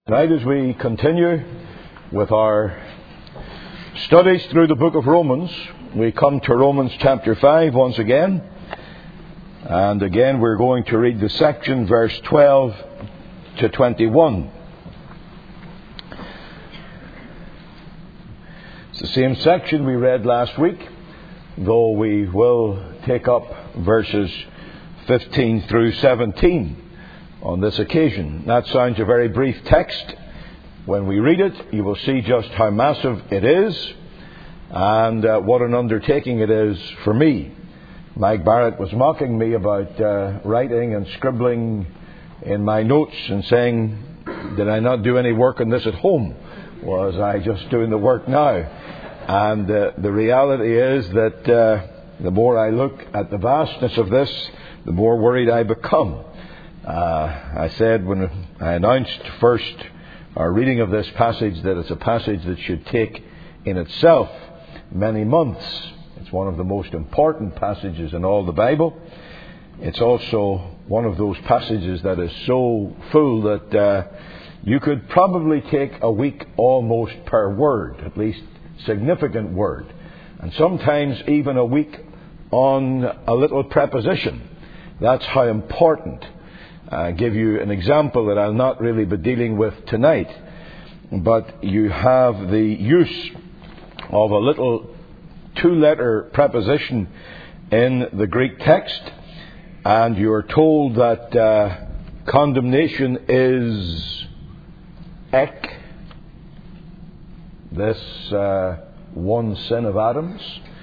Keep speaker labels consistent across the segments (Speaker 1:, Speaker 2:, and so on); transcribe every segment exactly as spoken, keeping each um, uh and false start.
Speaker 1: Tonight, as we continue with our studies through the book of Romans, we come to Romans chapter five once again. And again, we're going to read the section, verse twelve to twenty-one. It's the same section we read last week, though we will take up verses fifteen through seventeen on this occasion. That sounds a very brief text. When we read it, you will see just how massive it is and uh, what an undertaking it is for me. Mike Barrett was mocking me about uh, writing and scribbling in my notes and saying, did I not do any work on this at home? Was I just doing the work now? And uh, the reality is that uh, the more I look at the vastness of this, the more worried I become. Uh, I said when I announced first our reading of this passage that it's a passage that should take in itself many months. It's one of the most important passages in all the Bible. It's also one of those passages that is so full that uh, you could probably take a week almost per word, at least significant word, and sometimes even a week on a little preposition. That's how important. I'll give you an example that I'll not really be dealing with tonight, but you have the use of a little two-letter preposition in the Greek text, and you're told that uh, condemnation is ek, this uh, one sin of Adam's,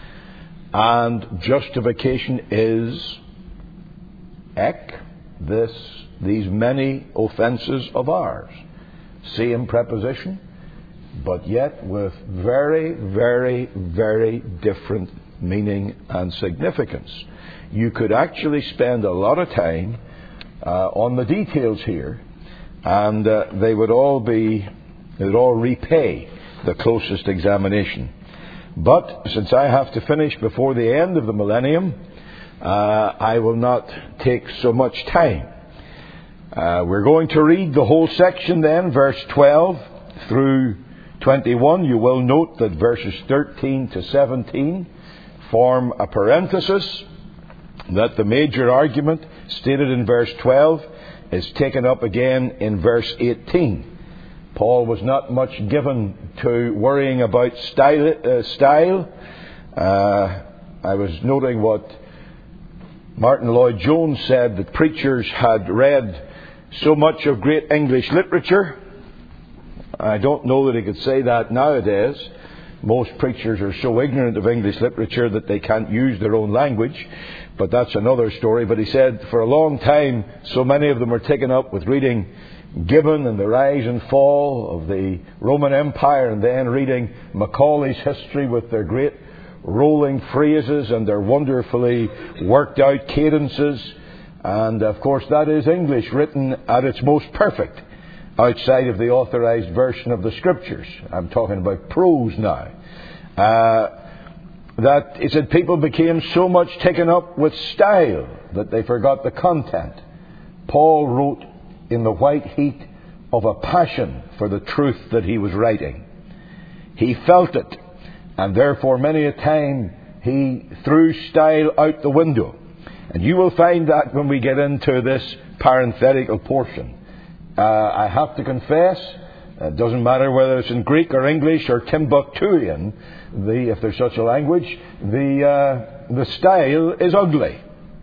Speaker 1: and justification is ek, this these many offences of ours. Same preposition, but yet with very, very, very different meaning and significance. You could actually spend a lot of time uh, on the details here, and uh, they would all be, they would all repay the closest examination. But since I have to finish before the end of the millennium, uh, I will not take so much time. Uh, we're going to read the whole section then, verse twelve through twenty-one. You will note that verses thirteen to seventeen form a parenthesis, that the major argument stated in verse twelve is taken up again in verse eighteen. Paul was not much given to worrying about style. Uh, style. Uh, I was noting what Martin Lloyd-Jones said, that preachers had read so much of great English literature. I don't know that he could say that nowadays. Most preachers are so ignorant of English literature that they can't use their own language. But that's another story. But he said for a long time, so many of them were taken up with reading Gibbon and the rise and fall of the Roman Empire, and then reading Macaulay's history with their great rolling phrases and their wonderfully worked out cadences. And of course that is English written at its most perfect outside of the authorized version of the Scriptures. I'm talking about prose now. Uh, that he said people became so much taken up with style that they forgot the content. Paul wrote in the white heat of a passion for the truth that he was writing. He felt it, and therefore many a time he threw style out the window. And you will find that when we get into this parenthetical portion. Uh, I have to confess, it doesn't matter whether it's in Greek or English or Timbuktuian, the, if there's such a language, the, uh, the style is ugly.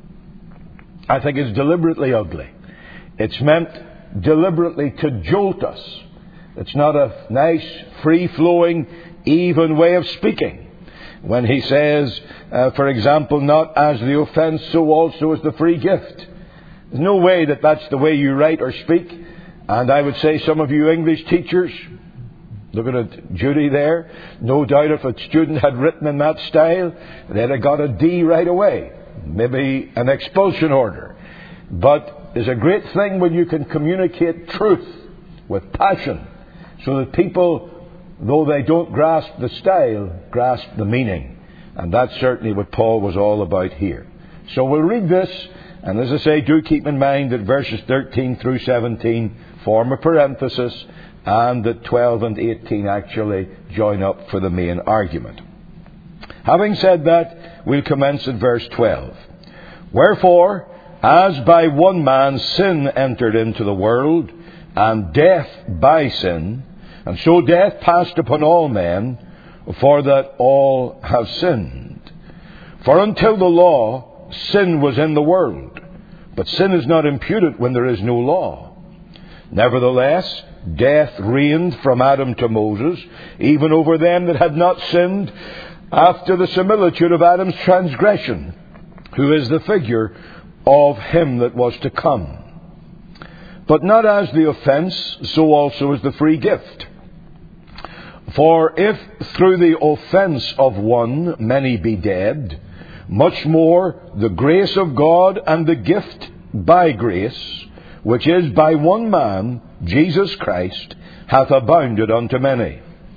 Speaker 1: I think it's deliberately ugly. It's meant deliberately to jolt us. It's not a nice, free-flowing, even way of speaking. When he says, uh, for example, not as the offence, so also is the free gift. There's no way that that's the way you write or speak. And I would say some of you English teachers, looking at Judy there, no doubt if a student had written in that style, they'd have got a D right away. Maybe an expulsion order. But there's a great thing when you can communicate truth with passion, so that people, though they don't grasp the style, grasp the meaning. And that's certainly what Paul was all about here. So we'll read this, and as I say, do keep in mind that verses thirteen through seventeen form a parenthesis, and that twelve and eighteen actually join up for the main argument. Having said that, we'll commence at verse twelve. Wherefore, as by one man sin entered into the world, and death by sin, and so death passed upon all men, for that all have sinned. For until the law, sin was in the world, but sin is not imputed when there is no law. Nevertheless, death reigned from Adam to Moses, even over them that had not sinned, after the similitude of Adam's transgression, who is the figure of him that was to come. But not as the offence, so also is the free gift. For if through the offence of one many be dead, much more the grace of God and the gift by grace, which is by one man, Jesus Christ, hath abounded unto many.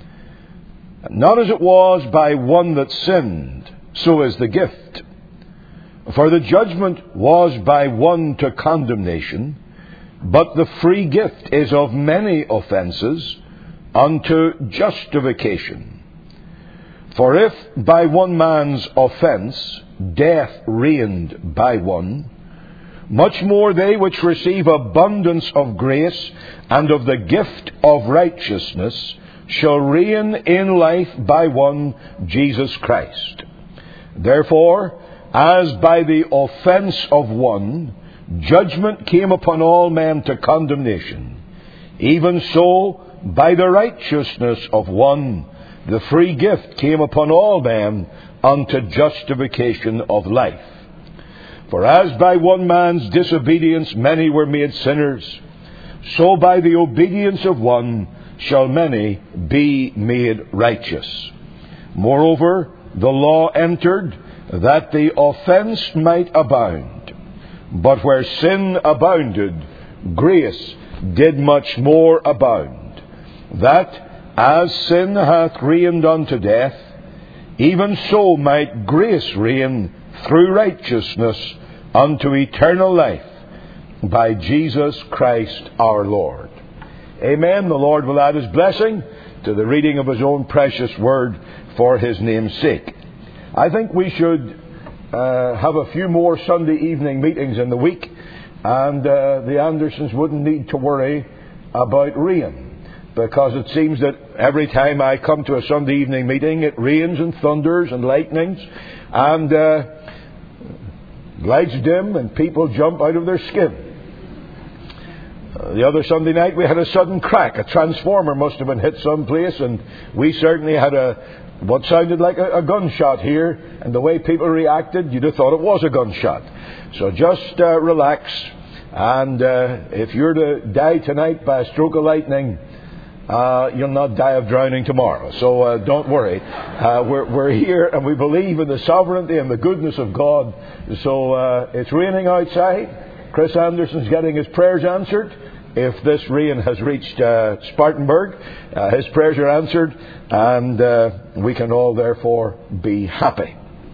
Speaker 1: Not as it was by one that sinned, so is the gift. For the judgment was by one to condemnation, but the free gift is of many offences unto justification. For if by one man's offence death reigned by one, much more they which receive abundance of grace and of the gift of righteousness shall reign in life by one, Jesus Christ. Therefore, as by the offence of one judgment came upon all men to condemnation, even so by the righteousness of one the free gift came upon all men unto justification of life. For as by one man's disobedience many were made sinners, so by the obedience of one shall many be made righteous. Moreover, the law entered that the offence might abound. But where sin abounded, grace did much more abound, that as sin hath reigned unto death, even so might grace reign through righteousness unto eternal life by Jesus Christ our Lord. Amen. The Lord will add His blessing to the reading of His own precious word for His name's sake. I think we should uh, have a few more Sunday evening meetings in the week, and uh, the Andersons wouldn't need to worry about rain, because it seems that every time I come to a Sunday evening meeting, it rains and thunders and lightnings, and uh, lights dim and people jump out of their skin. Uh, the other Sunday night we had a sudden crack. A transformer must have been hit someplace, and we certainly had a what sounded like a, a gunshot here, and the way people reacted, you'd have thought it was a gunshot. So just uh, relax, and uh, if you're to die tonight by a stroke of lightning, uh, you'll not die of drowning tomorrow. So uh, don't worry. Uh, we're, we're here, and we believe in the sovereignty and the goodness of God. So uh, it's raining outside. Chris Anderson's getting his prayers answered. If this rain has reached uh, Spartanburg, uh, his prayers are answered, and uh, we can all therefore be happy.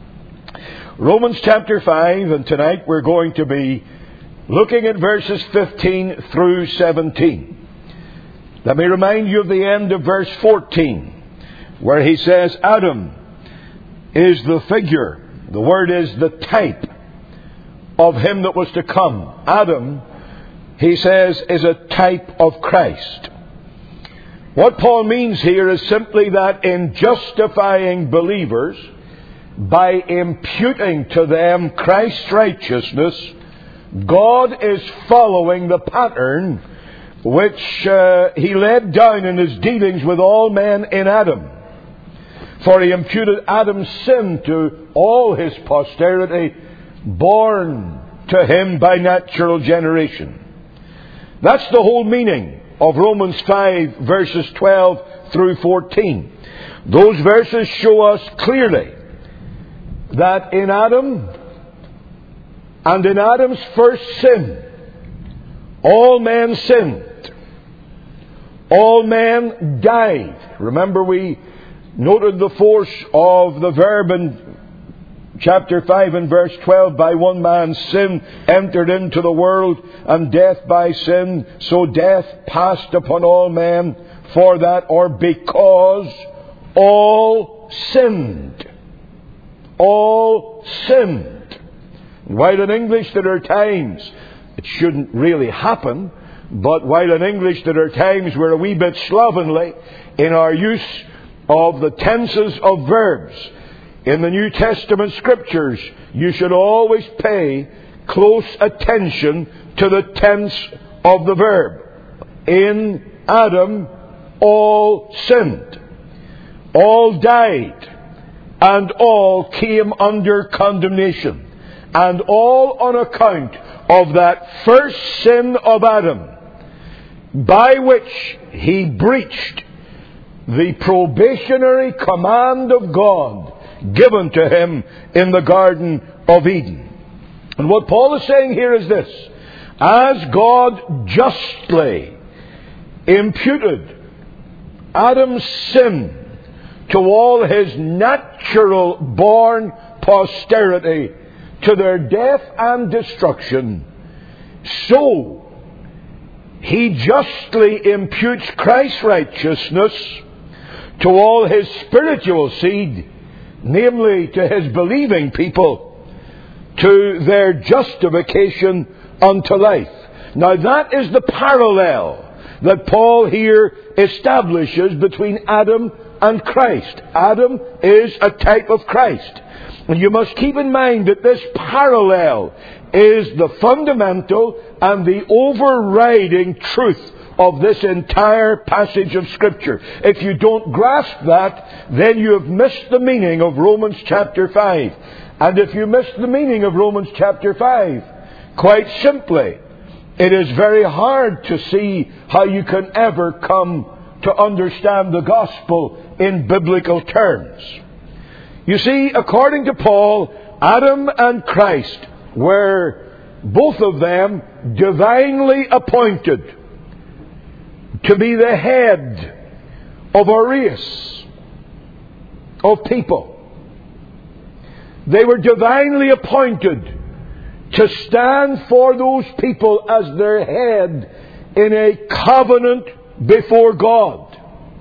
Speaker 1: Romans chapter five, and tonight we're going to be looking at verses fifteen through seventeen. Let me remind you of the end of verse fourteen, where he says, Adam is the figure, the word is the type of him that was to come. Adam, he says, is a type of Christ. What Paul means here is simply that in justifying believers, by imputing to them Christ's righteousness, God is following the pattern which uh, He laid down in His dealings with all men in Adam. For He imputed Adam's sin to all his posterity, born to him by natural generation. That's the whole meaning of Romans five, verses twelve through fourteen. Those verses show us clearly that in Adam, and in Adam's first sin, all men sinned. All men died. Remember, we noted the force of the verb in chapter five and verse twelve, by one man sin entered into the world, and death by sin, so death passed upon all men, for that, or because all sinned. All sinned. While in English there are times, it shouldn't really happen, but while in English there are times we're a wee bit slovenly in our use of the tenses of verbs. In the New Testament Scriptures, you should always pay close attention to the tense of the verb. In Adam, all sinned. All died. And all came under condemnation. And all on account of that first sin of Adam, by which he breached the probationary command of God given to him in the Garden of Eden. And what Paul is saying here is this: as God justly imputed Adam's sin to all his natural born posterity, to their death and destruction, so he justly imputes Christ's righteousness to all his spiritual seed, namely to his believing people, to their justification unto life. Now that is the parallel that Paul here establishes between Adam and Christ. Adam is a type of Christ. And you must keep in mind that this parallel is the fundamental and the overriding truth of this entire passage of Scripture. If you don't grasp that, then you have missed the meaning of Romans chapter five. And if you miss the meaning of Romans chapter five, quite simply, it is very hard to see how you can ever come to understand the gospel in biblical terms. You see, according to Paul, Adam and Christ were, both of them, divinely appointed to be the head of a race of people. They were divinely appointed to stand for those people as their head in a covenant before God.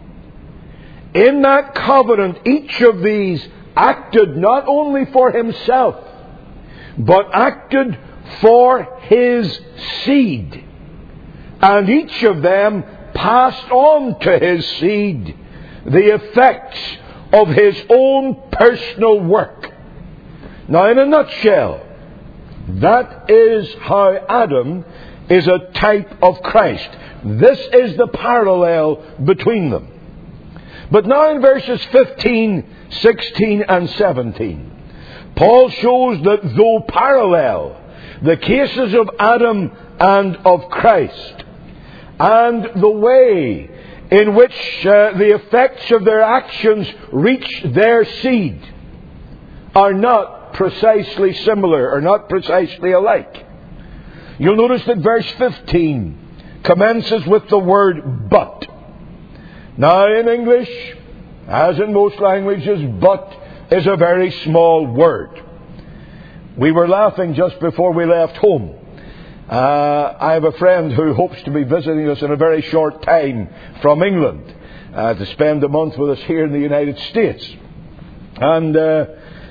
Speaker 1: In that covenant, each of these acted not only for himself, but acted for his seed. And each of them passed on to his seed the effects of his own personal work. Now, in a nutshell, that is how Adam is a type of Christ. This is the parallel between them. But now in verses fifteen, sixteen and seventeen, Paul shows that though parallel, the cases of Adam and of Christ, and the way in which uh, the effects of their actions reach their seed, are not precisely similar, or not precisely alike. You'll notice that verse fifteen commences with the word but. Now in English, as in most languages, but is a very small word. We were laughing just before we left home. Uh, I have a friend who hopes to be visiting us in a very short time from England uh, to spend a month with us here in the United States. And uh,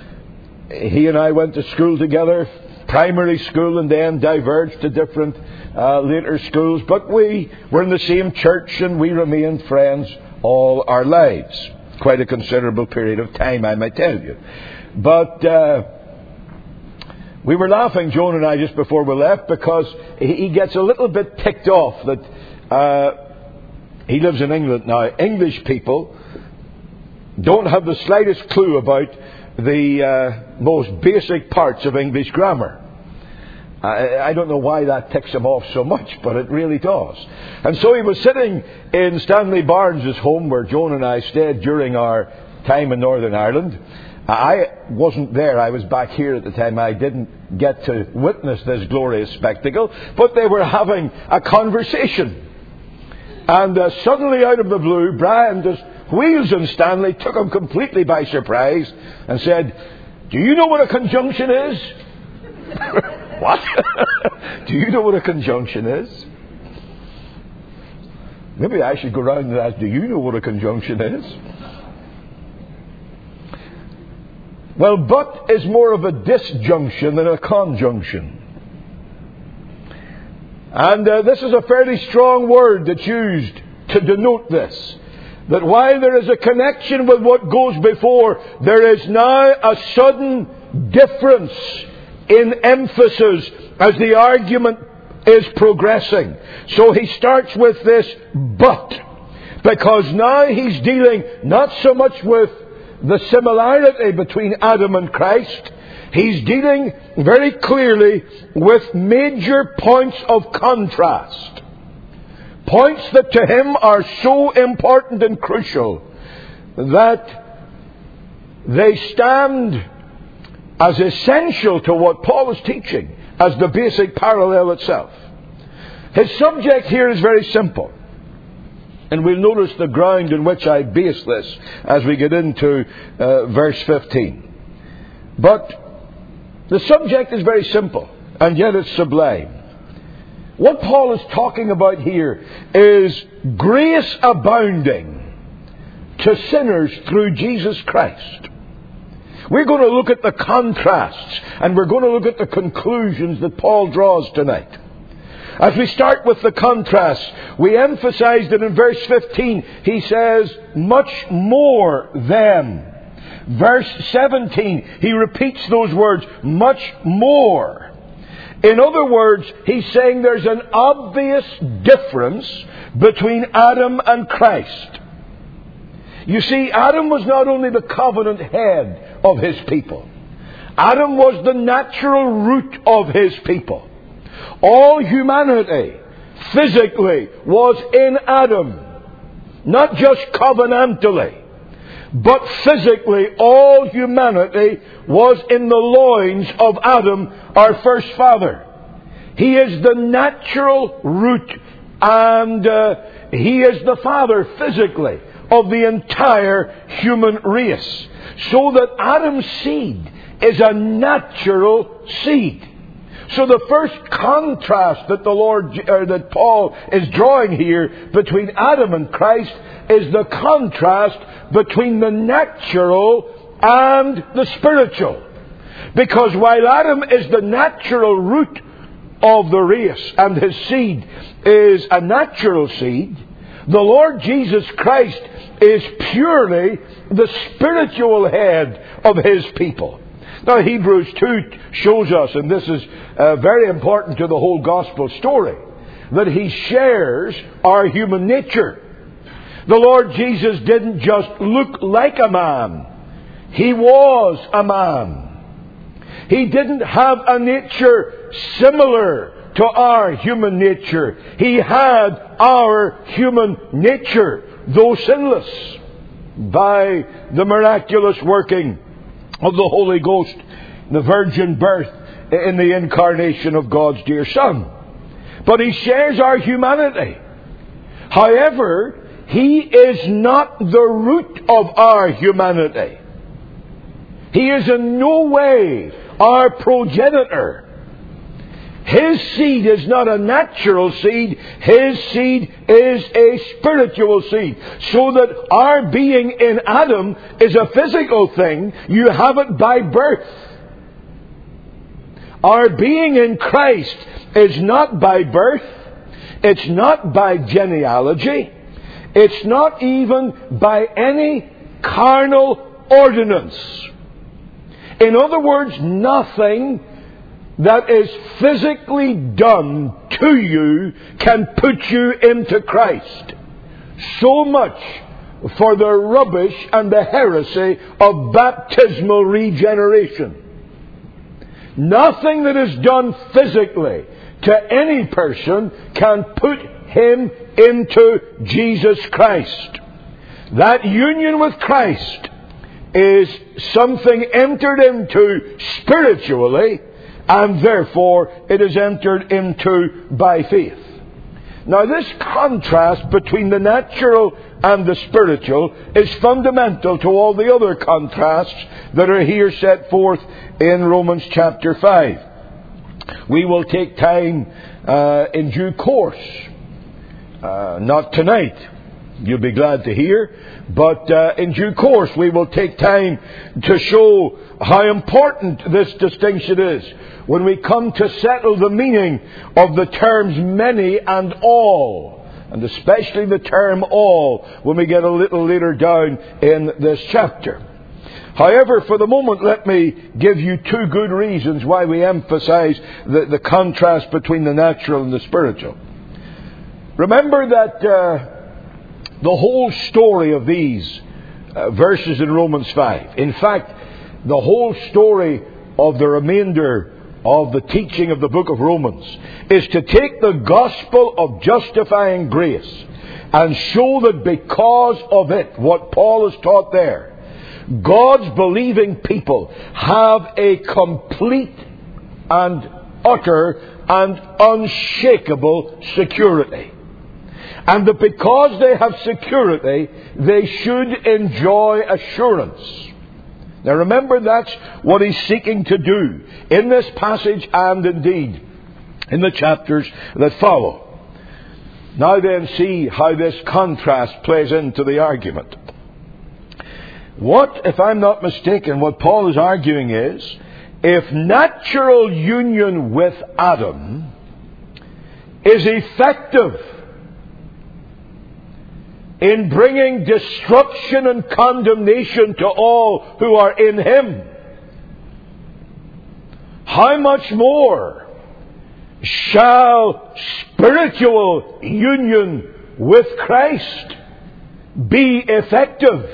Speaker 1: he and I went to school together, primary school, and then diverged to different uh, later schools. But we were in the same church and we remained friends all our lives. Quite a considerable period of time, I might tell you. But uh, we were laughing, Joan and I, just before we left, because he gets a little bit ticked off that uh, he lives in England now. English people don't have the slightest clue about the uh, most basic parts of English grammar. I, I don't know why that ticks him off so much, but it really does. And so he was sitting in Stanley Barnes' home, where Joan and I stayed during our time in Northern Ireland. I wasn't there. I was back here at the time. I didn't get to witness this glorious spectacle. But they were having a conversation. And uh, suddenly, out of the blue, Brian, just Wheels and Stanley took him completely by surprise and said, Do you know what a conjunction is? What? Do you know what a conjunction is? Maybe I should go around and ask, do you know what a conjunction is? Well, but is more of a disjunction than a conjunction. And uh, this is a fairly strong word that's used to denote this. That while there is a connection with what goes before, there is now a sudden difference in emphasis as the argument is progressing. So he starts with this but, because now he's dealing not so much with the similarity between Adam and Christ. He's dealing very clearly with major points of contrast. Points that to him are so important and crucial that they stand as essential to what Paul is teaching as the basic parallel itself. His subject here is very simple. And we'll notice the ground in which I base this as we get into uh, verse fifteen. But the subject is very simple, and yet it's sublime. What Paul is talking about here is grace abounding to sinners through Jesus Christ. We're going to look at the contrasts, and we're going to look at the conclusions that Paul draws tonight. As we start with the contrast, we emphasize that in verse fifteen, he says, much more than. Verse seventeen, he repeats those words, much more. In other words, he's saying there's an obvious difference between Adam and Christ. You see, Adam was not only the covenant head of his people. Adam was the natural root of his people. All humanity, physically, was in Adam. Not just covenantally, but physically, all humanity was in the loins of Adam, our first father. He is the natural root, and uh, he is the father, physically, of the entire human race. So that Adam's seed is a natural seed. So the first contrast that the Lord, or that Paul is drawing here between Adam and Christ is the contrast between the natural and the spiritual. Because while Adam is the natural root of the race and his seed is a natural seed, the Lord Jesus Christ is purely the spiritual head of his people. Now, Hebrews two shows us, and this is uh, very important to the whole gospel story, that he shares our human nature. The Lord Jesus didn't just look like a man. He was a man. He didn't have a nature similar to our human nature. He had our human nature, though sinless, by the miraculous working of the Holy Ghost, the virgin birth in the incarnation of God's dear Son. But he shares our humanity. However, he is not the root of our humanity. He is in no way our progenitor. His seed is not a natural seed. His seed is a spiritual seed. So that our being in Adam is a physical thing. You have it by birth. Our being in Christ is not by birth. It's not by genealogy. It's not even by any carnal ordinance. In other words, nothing that is physically done to you can put you into Christ. So much for the rubbish and the heresy of baptismal regeneration. Nothing that is done physically to any person can put him into Jesus Christ. That union with Christ is something entered into spiritually, and therefore it is entered into by faith. Now, this contrast between the natural and the spiritual is fundamental to all the other contrasts that are here set forth in Romans chapter five. We will take time uh, in due course, uh, not tonight, you'll be glad to hear, but uh, in due course we will take time to show how important this distinction is when we come to settle the meaning of the terms many and all, and especially the term all when we get a little later down in this chapter. However, for the moment, let me give you two good reasons why we emphasize the, the contrast between the natural and the spiritual. Remember that uh, the whole story of these uh, verses in Romans five, in fact, the whole story of the remainder of the teaching of the book of Romans, is to take the gospel of justifying grace and show that because of it, what Paul has taught there, God's believing people have a complete and utter and unshakable security. And that because they have security, they should enjoy assurance. Now remember, that's what he's seeking to do in this passage and indeed in the chapters that follow. Now then, see how this contrast plays into the argument. What, if I'm not mistaken, what Paul is arguing is, if natural union with Adam is effective in bringing destruction and condemnation to all who are in him, how much more shall spiritual union with Christ be effective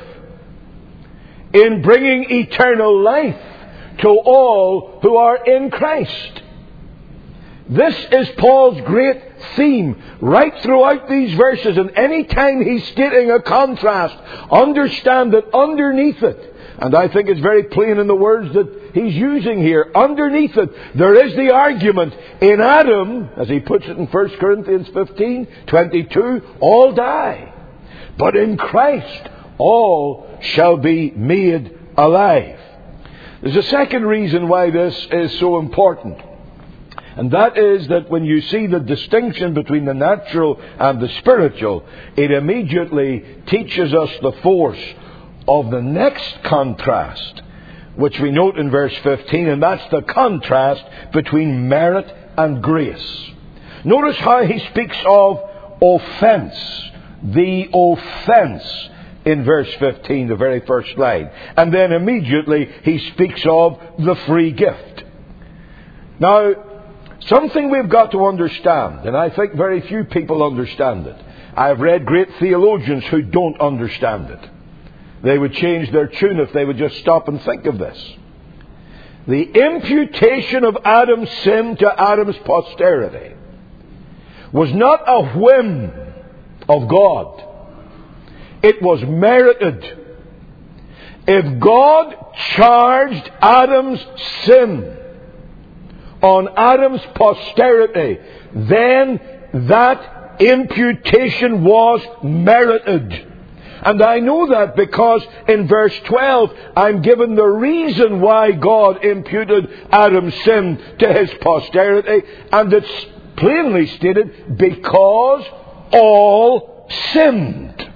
Speaker 1: in bringing eternal life to all who are in Christ? This is Paul's great theme right throughout these verses, and any time he's stating a contrast, understand that underneath it, and I think it's very plain in the words that he's using here, underneath it there is the argument, in Adam, as he puts it in First Corinthians fifteen twenty-two, all die, but in Christ all shall be made alive. There's a second reason why this is so important. And that is that when you see the distinction between the natural and the spiritual, it immediately teaches us the force of the next contrast, which we note in verse fifteen, and that's the contrast between merit and grace. Notice how he speaks of offense, the offense, in verse fifteen, the very first line. And then immediately he speaks of the free gift. Now, something we've got to understand, and I think very few people understand it. I've read great theologians who don't understand it. They would change their tune if they would just stop and think of this. The imputation of Adam's sin to Adam's posterity was not a whim of God. It was merited. If God charged Adam's sin on Adam's posterity, then that imputation was merited. And I know that because in verse twelve I'm given the reason why God imputed Adam's sin to his posterity, and it's plainly stated, because all sinned.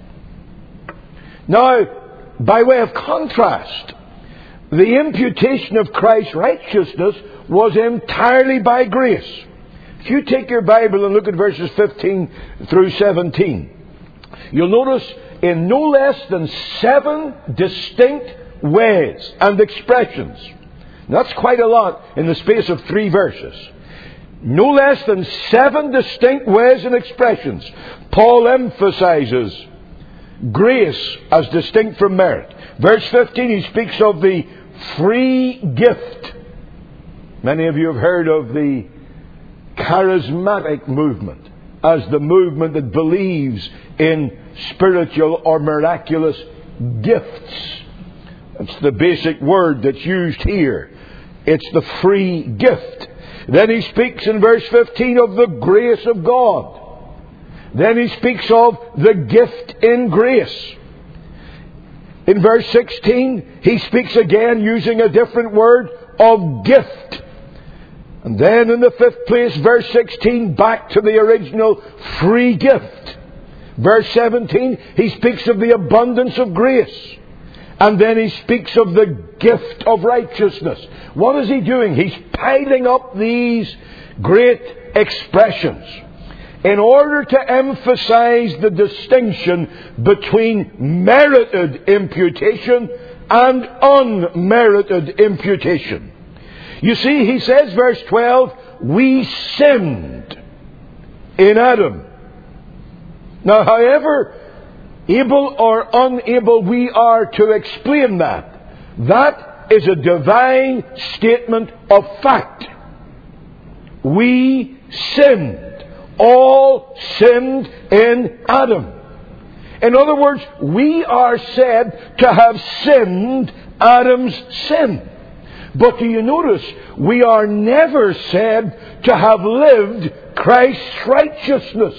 Speaker 1: Now, by way of contrast, the imputation of Christ's righteousness was entirely by grace. If you take your Bible and look at verses fifteen through seventeen, you'll notice in no less than seven distinct ways and expressions. That's quite a lot in the space of three verses. No less than seven distinct ways and expressions, Paul emphasizes grace as distinct from merit. Verse fifteen, he speaks of the free gift. Many of you have heard of the charismatic movement as the movement that believes in spiritual or miraculous gifts. That's the basic word that's used here. It's the free gift. Then he speaks in verse fifteen of the grace of God. Then he speaks of the gift in grace. In verse sixteen, he speaks again using a different word of gift. And then in the fifth place, verse sixteen, back to the original free gift. Verse seventeen, he speaks of the abundance of grace. And then he speaks of the gift of righteousness. What is he doing? He's piling up these great expressions in order to emphasize the distinction between merited imputation and unmerited imputation. You see, he says, verse twelve, we sinned in Adam. Now, however able or unable we are to explain that, that is a divine statement of fact. We sinned. All sinned in Adam. In other words, we are said to have sinned Adam's sin. But do you notice, we are never said to have lived Christ's righteousness.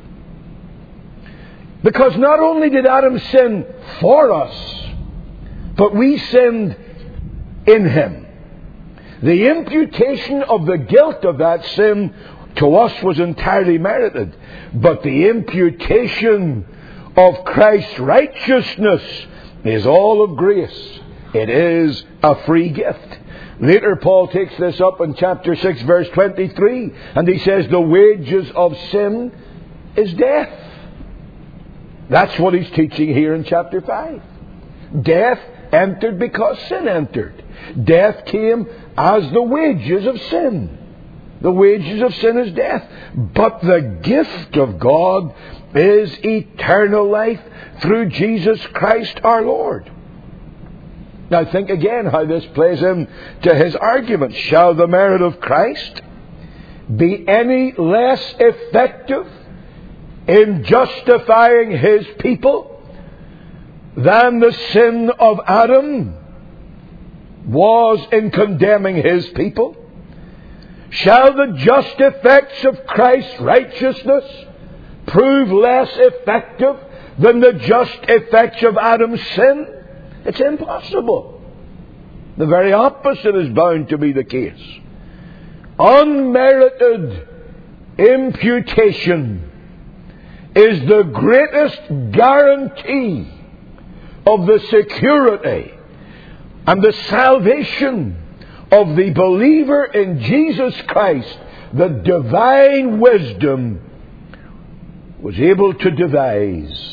Speaker 1: Because not only did Adam sin for us, but we sinned in him. The imputation of the guilt of that sin to us was entirely merited. But the imputation of Christ's righteousness is all of grace. It is a free gift. Later Paul takes this up in chapter six verse twenty-three, and he says the wages of sin is death. That's what he's teaching here in chapter five. Death entered because sin entered. Death came as the wages of sin. The wages of sin is death. But the gift of God is eternal life through Jesus Christ our Lord. Now think again how this plays into his argument. Shall the merit of Christ be any less effective in justifying his people than the sin of Adam was in condemning his people? Shall the just effects of Christ's righteousness prove less effective than the just effects of Adam's sin? It's impossible. The very opposite is bound to be the case. Unmerited imputation is the greatest guarantee of the security and the salvation of the believer in Jesus Christ. The divine wisdom was able to devise.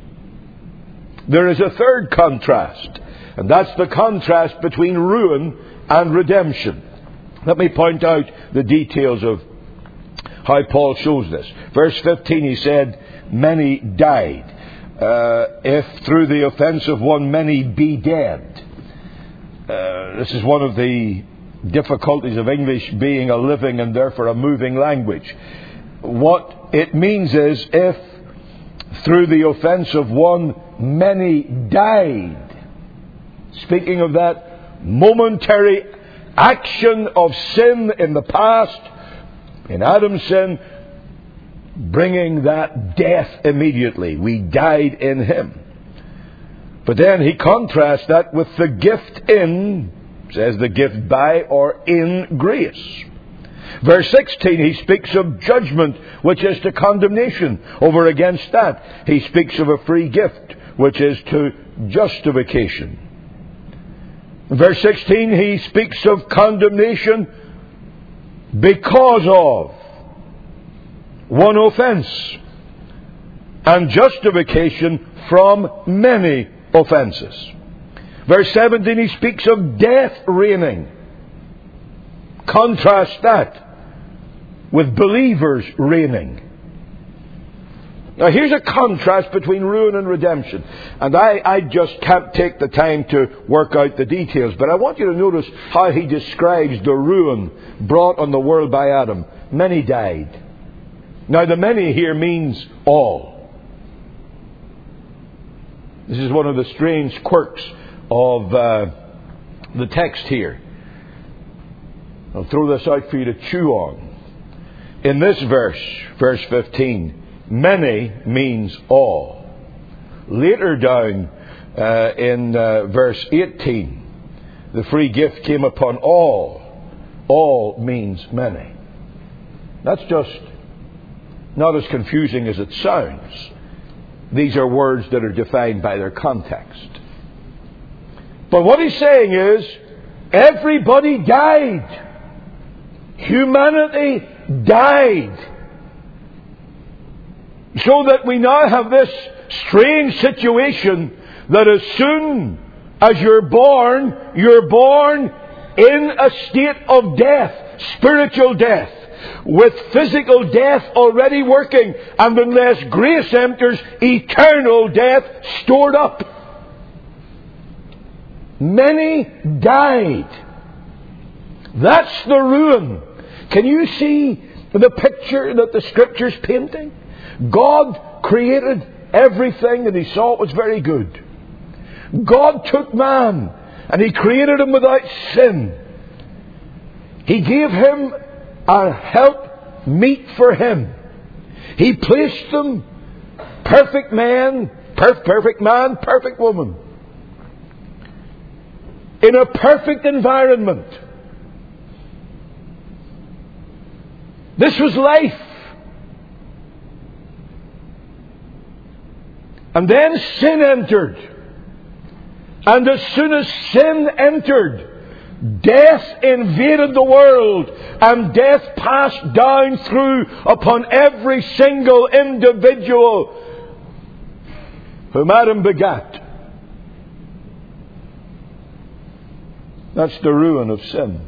Speaker 1: There is a third contrast, and that's the contrast between ruin and redemption. Let me point out the details of how Paul shows this. Verse fifteen, he said, many died. Uh, if through the offense of one many be dead. Uh, this is one of the difficulties of English being a living and therefore a moving language. What it means is, if through the offense of one many died, speaking of that momentary action of sin in the past, in Adam's sin, bringing that death immediately. We died in him. But then he contrasts that with the gift in, says the gift by or in grace. Verse sixteen, he speaks of judgment, which is to condemnation. Over against that, he speaks of a free gift, which is to justification. Verse sixteen, he speaks of condemnation because of one offense, and justification from many offenses. Verse seventeen, he speaks of death reigning. Contrast that with believers reigning. Now here's a contrast between ruin and redemption. And I, I just can't take the time to work out the details, but I want you to notice how he describes the ruin brought on the world by Adam. Many died. Now the many here means all. This is one of the strange quirks of uh, the text here. I'll throw this out for you to chew on. In this verse, verse fifteen, many means all. Later down uh, in uh, verse eighteen, the free gift came upon all. All means many. That's just not as confusing as it sounds. These are words that are defined by their context. But what he's saying is, everybody died. Humanity died. So that we now have this strange situation that as soon as you're born, you're born in a state of death, spiritual death, with physical death already working, and unless grace enters, eternal death stored up. Many died. That's the ruin. Can you see the picture that the Scripture's painting? God created everything and He saw it was very good. God took man and He created him without sin. He gave him a help meet for him. He placed them, perfect man, per- perfect man, perfect woman, in a perfect environment. This was life. And then sin entered. And as soon as sin entered, death invaded the world, and death passed down through upon every single individual whom Adam begat. That's the ruin of sin.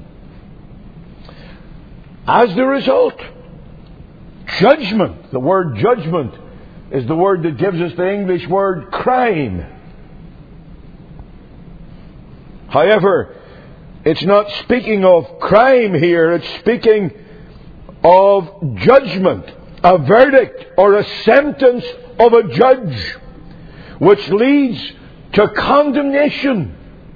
Speaker 1: As the result, judgment. The word judgment is the word that gives us the English word crime. However, it's not speaking of crime here, it's speaking of judgment, a verdict or a sentence of a judge, which leads to condemnation.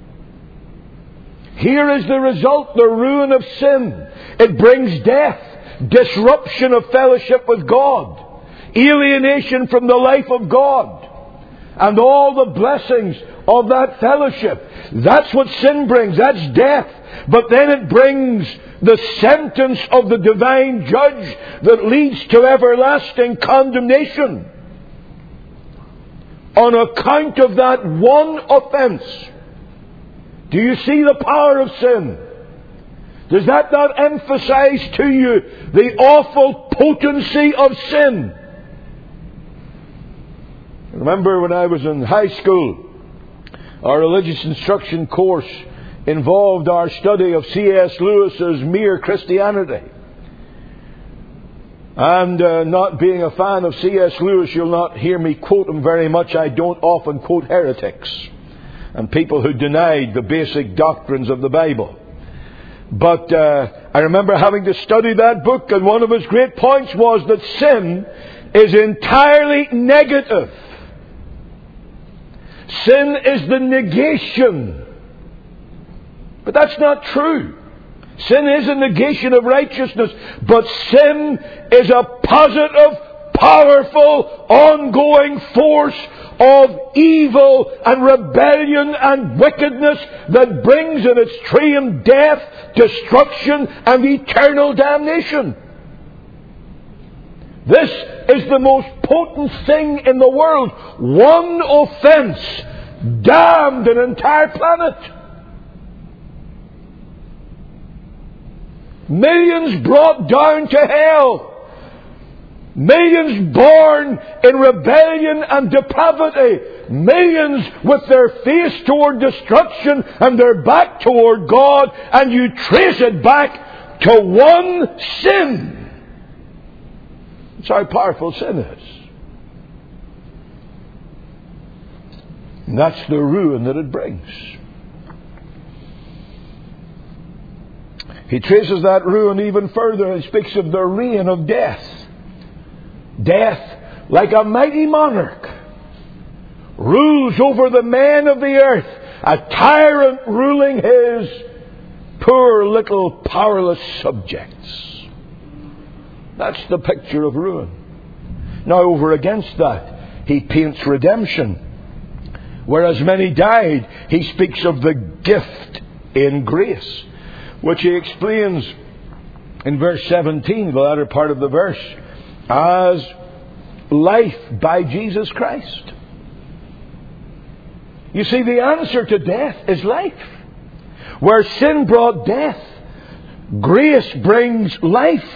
Speaker 1: Here is the result, the ruin of sin. It brings death, disruption of fellowship with God, alienation from the life of God, and all the blessings of that fellowship. That's what sin brings. That's death. But then it brings the sentence of the divine judge that leads to everlasting condemnation on account of that one offense. Do you see the power of sin? Does that not emphasize to you the awful potency of sin? Remember when I was in high school, our religious instruction course involved our study of C S Lewis's Mere Christianity. And uh, not being a fan of C S Lewis, you'll not hear me quote him very much. I don't often quote heretics and people who denied the basic doctrines of the Bible. But uh, I remember having to study that book, and one of his great points was that sin is entirely negative. Sin is the negation. But that's not true. Sin is a negation of righteousness, but sin is a positive, powerful, ongoing force of evil and rebellion and wickedness that brings in its train death, destruction, and eternal damnation. This is the most potent thing in the world. One offense damned an entire planet. Millions brought down to hell. Millions born in rebellion and depravity. Millions with their face toward destruction and their back toward God. And you trace it back to one sin. That's how powerful sin is. And that's the ruin that it brings. He traces that ruin even further and speaks of the reign of death. Death, like a mighty monarch, rules over the men of the earth, a tyrant ruling his poor little powerless subjects. That's the picture of ruin. Now, over against that, he paints redemption. Whereas many died, he speaks of the gift in grace, which he explains in verse seventeen, the latter part of the verse, as life by Jesus Christ. You see, the answer to death is life. Where sin brought death, grace brings life.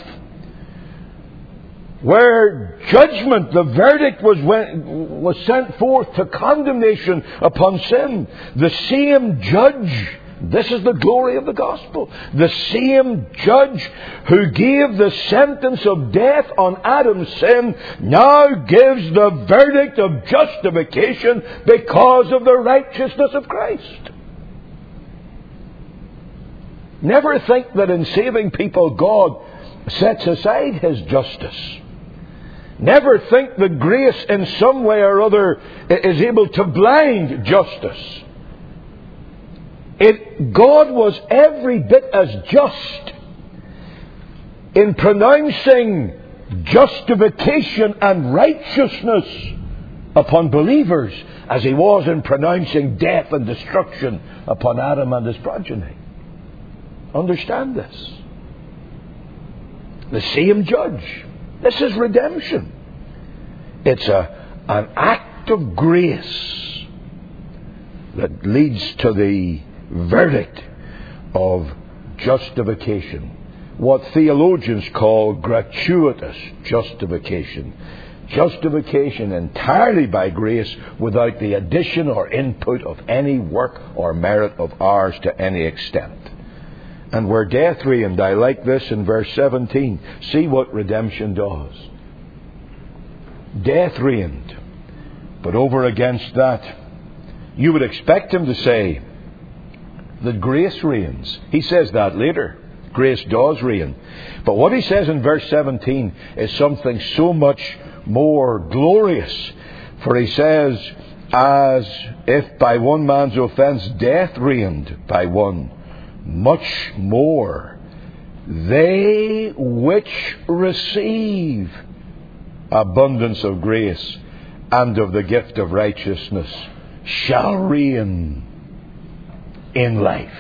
Speaker 1: Where judgment, the verdict was when, was sent forth to condemnation upon sin, the same judge, this is the glory of the gospel, the same judge who gave the sentence of death on Adam's sin now gives the verdict of justification because of the righteousness of Christ. Never think that in saving people God sets aside His justice. Never think that grace in some way or other is able to blind justice. It, God was every bit as just in pronouncing justification and righteousness upon believers as He was in pronouncing death and destruction upon Adam and his progeny. Understand this. The same judge. This is redemption. It's a, an act of grace that leads to the verdict of justification. What theologians call gratuitous justification. Justification entirely by grace without the addition or input of any work or merit of ours to any extent. And where death reigned, I like this in verse seventeen. See what redemption does. Death reigned. But over against that, you would expect him to say that grace reigns. He says that later. Grace does reign. But what he says in verse seventeen is something so much more glorious. For he says, as if by one man's offence death reigned by one, much more they which receive abundance of grace and of the gift of righteousness shall reign in life.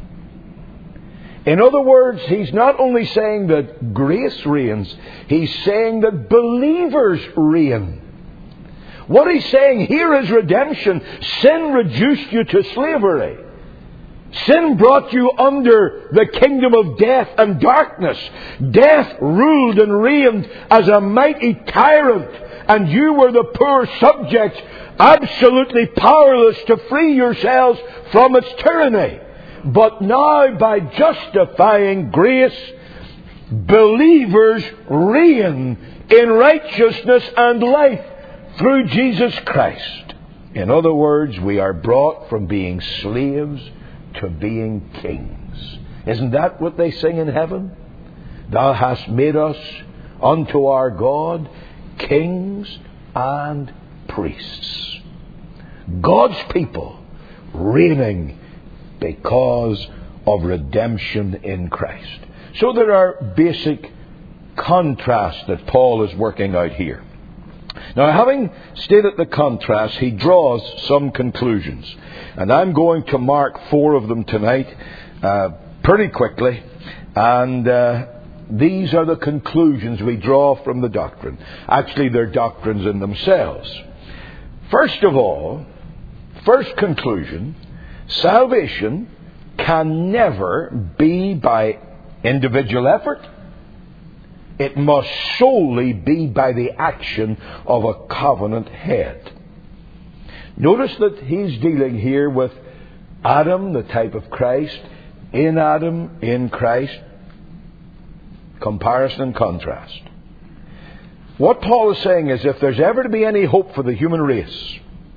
Speaker 1: In other words, he's not only saying that grace reigns, he's saying that believers reign. What he's saying here is redemption. Sin reduced you to slavery. Sin brought you under the kingdom of death and darkness. Death ruled and reigned as a mighty tyrant, and you were the poor subjects, absolutely powerless to free yourselves from its tyranny. But now, by justifying grace, believers reign in righteousness and life through Jesus Christ. In other words, we are brought from being slaves to being kings. Isn't that what they sing in heaven? Thou hast made us unto our God kings and priests. God's people reigning because of redemption in Christ. So there are basic contrasts that Paul is working out here. Now, having stated the contrast, he draws some conclusions. And I'm going to mark four of them tonight uh, pretty quickly. And uh, these are the conclusions we draw from the doctrine. Actually, they're doctrines in themselves. First of all, first conclusion, salvation can never be by individual effort. It must solely be by the action of a covenant head. Notice that he's dealing here with Adam, the type of Christ, in Adam, in Christ, comparison and contrast. What Paul is saying is, if there's ever to be any hope for the human race,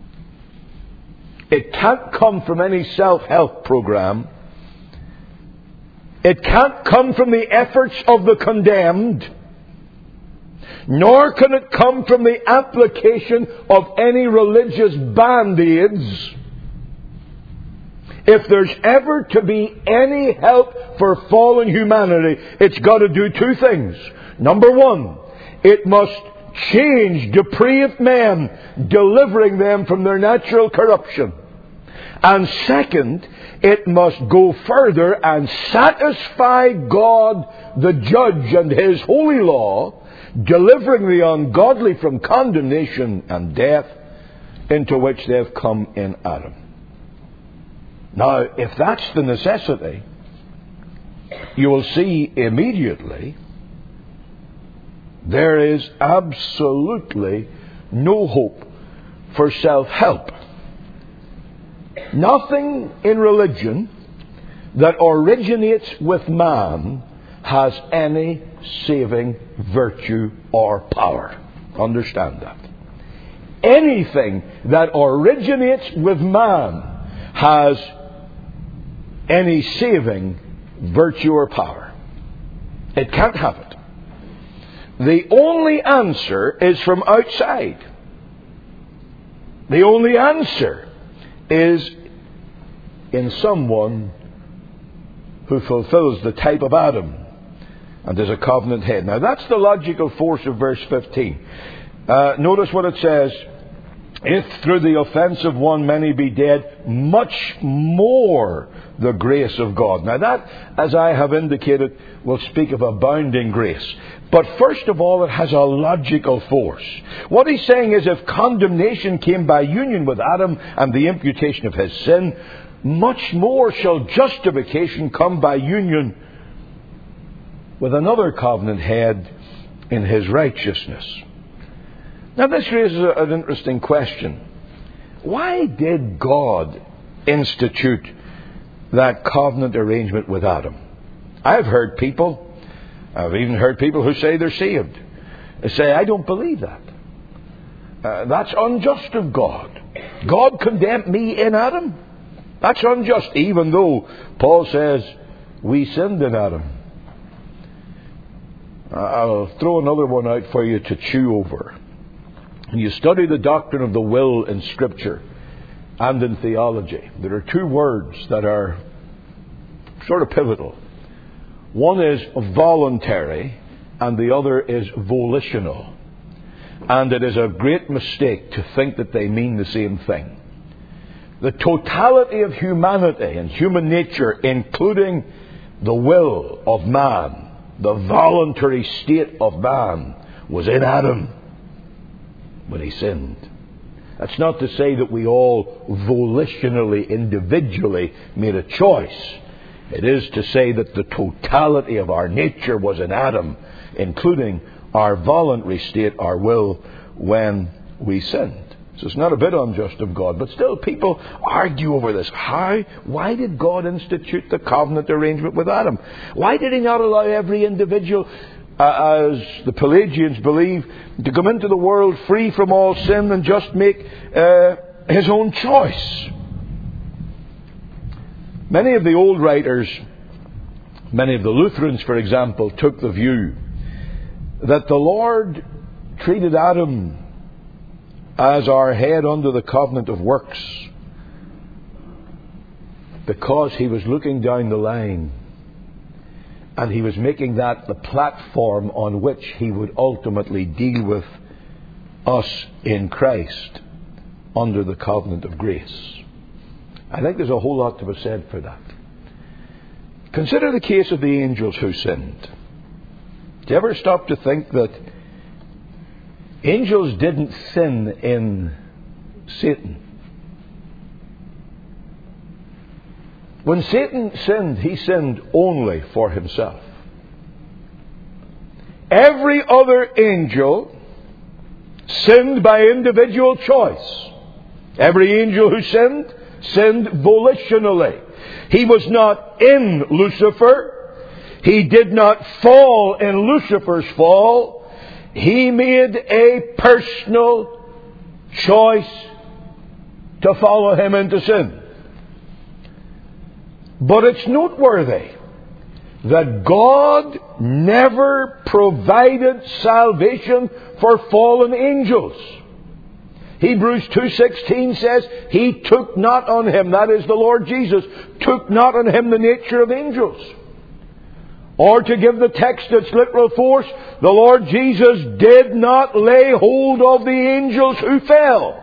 Speaker 1: it can't come from any self-help program. It can't come from the efforts of the condemned, nor can it come from the application of any religious band-aids. If there's ever to be any help for fallen humanity, it's got to do two things. Number one, it must change depraved men, delivering them from their natural corruption. And second, it must go further and satisfy God, the judge, and His holy law, delivering the ungodly from condemnation and death into which they have come in Adam. Now, if that's the necessity, you will see immediately there is absolutely no hope for self-help. Nothing in religion that originates with man has any saving virtue or power. Understand that. Anything that originates with man has any saving virtue or power. It can't have it. The only answer is from outside. The only answer is in someone who fulfills the type of Adam and is a covenant head. Now that's the logical force of verse fifteen. Uh, notice what it says. If through the offence of one many be dead, much more the grace of God. Now that, as I have indicated, will speak of abounding grace. But first of all, it has a logical force. What he's saying is, if condemnation came by union with Adam and the imputation of his sin, much more shall justification come by union with another covenant head in his righteousness. Now this raises an interesting question. Why did God institute that covenant arrangement with Adam? I've heard people, I've even heard people who say they're saved, say, I don't believe that. Uh, that's unjust of God. God condemned me in Adam. That's unjust, even though Paul says we sinned in Adam. I'll throw another one out for you to chew over. When you study the doctrine of the will in Scripture and in theology, there are two words that are sort of pivotal. One is voluntary and the other is volitional. And it is a great mistake to think that they mean the same thing. The totality of humanity and human nature, including the will of man, the voluntary state of man, was in Adam when he sinned. That's not to say that we all volitionally, individually made a choice. It is to say that the totality of our nature was in Adam, including our voluntary state, our will, when we sinned. So it's not a bit unjust of God, but still people argue over this. How? Why did God institute the covenant arrangement with Adam? Why did He not allow every individual, uh, as the Pelagians believe, to come into the world free from all sin and just make uh, his own choice? Many of the old writers, many of the Lutherans, for example, took the view that the Lord treated Adam as our head under the covenant of works because He was looking down the line and He was making that the platform on which He would ultimately deal with us in Christ under the covenant of grace. I think there's a whole lot to be said for that. Consider the case of the angels who sinned. Do you ever stop to think that angels didn't sin in Satan? When Satan sinned, he sinned only for himself. Every other angel sinned by individual choice. Every angel who sinned, sinned volitionally. He was not in Lucifer. He did not fall in Lucifer's fall. He made a personal choice to follow him into sin. But it's noteworthy that God never provided salvation for fallen angels. Hebrews two sixteen says, He took not on Him, that is the Lord Jesus, took not on Him the nature of angels. Or to give the text its literal force, the Lord Jesus did not lay hold of the angels who fell.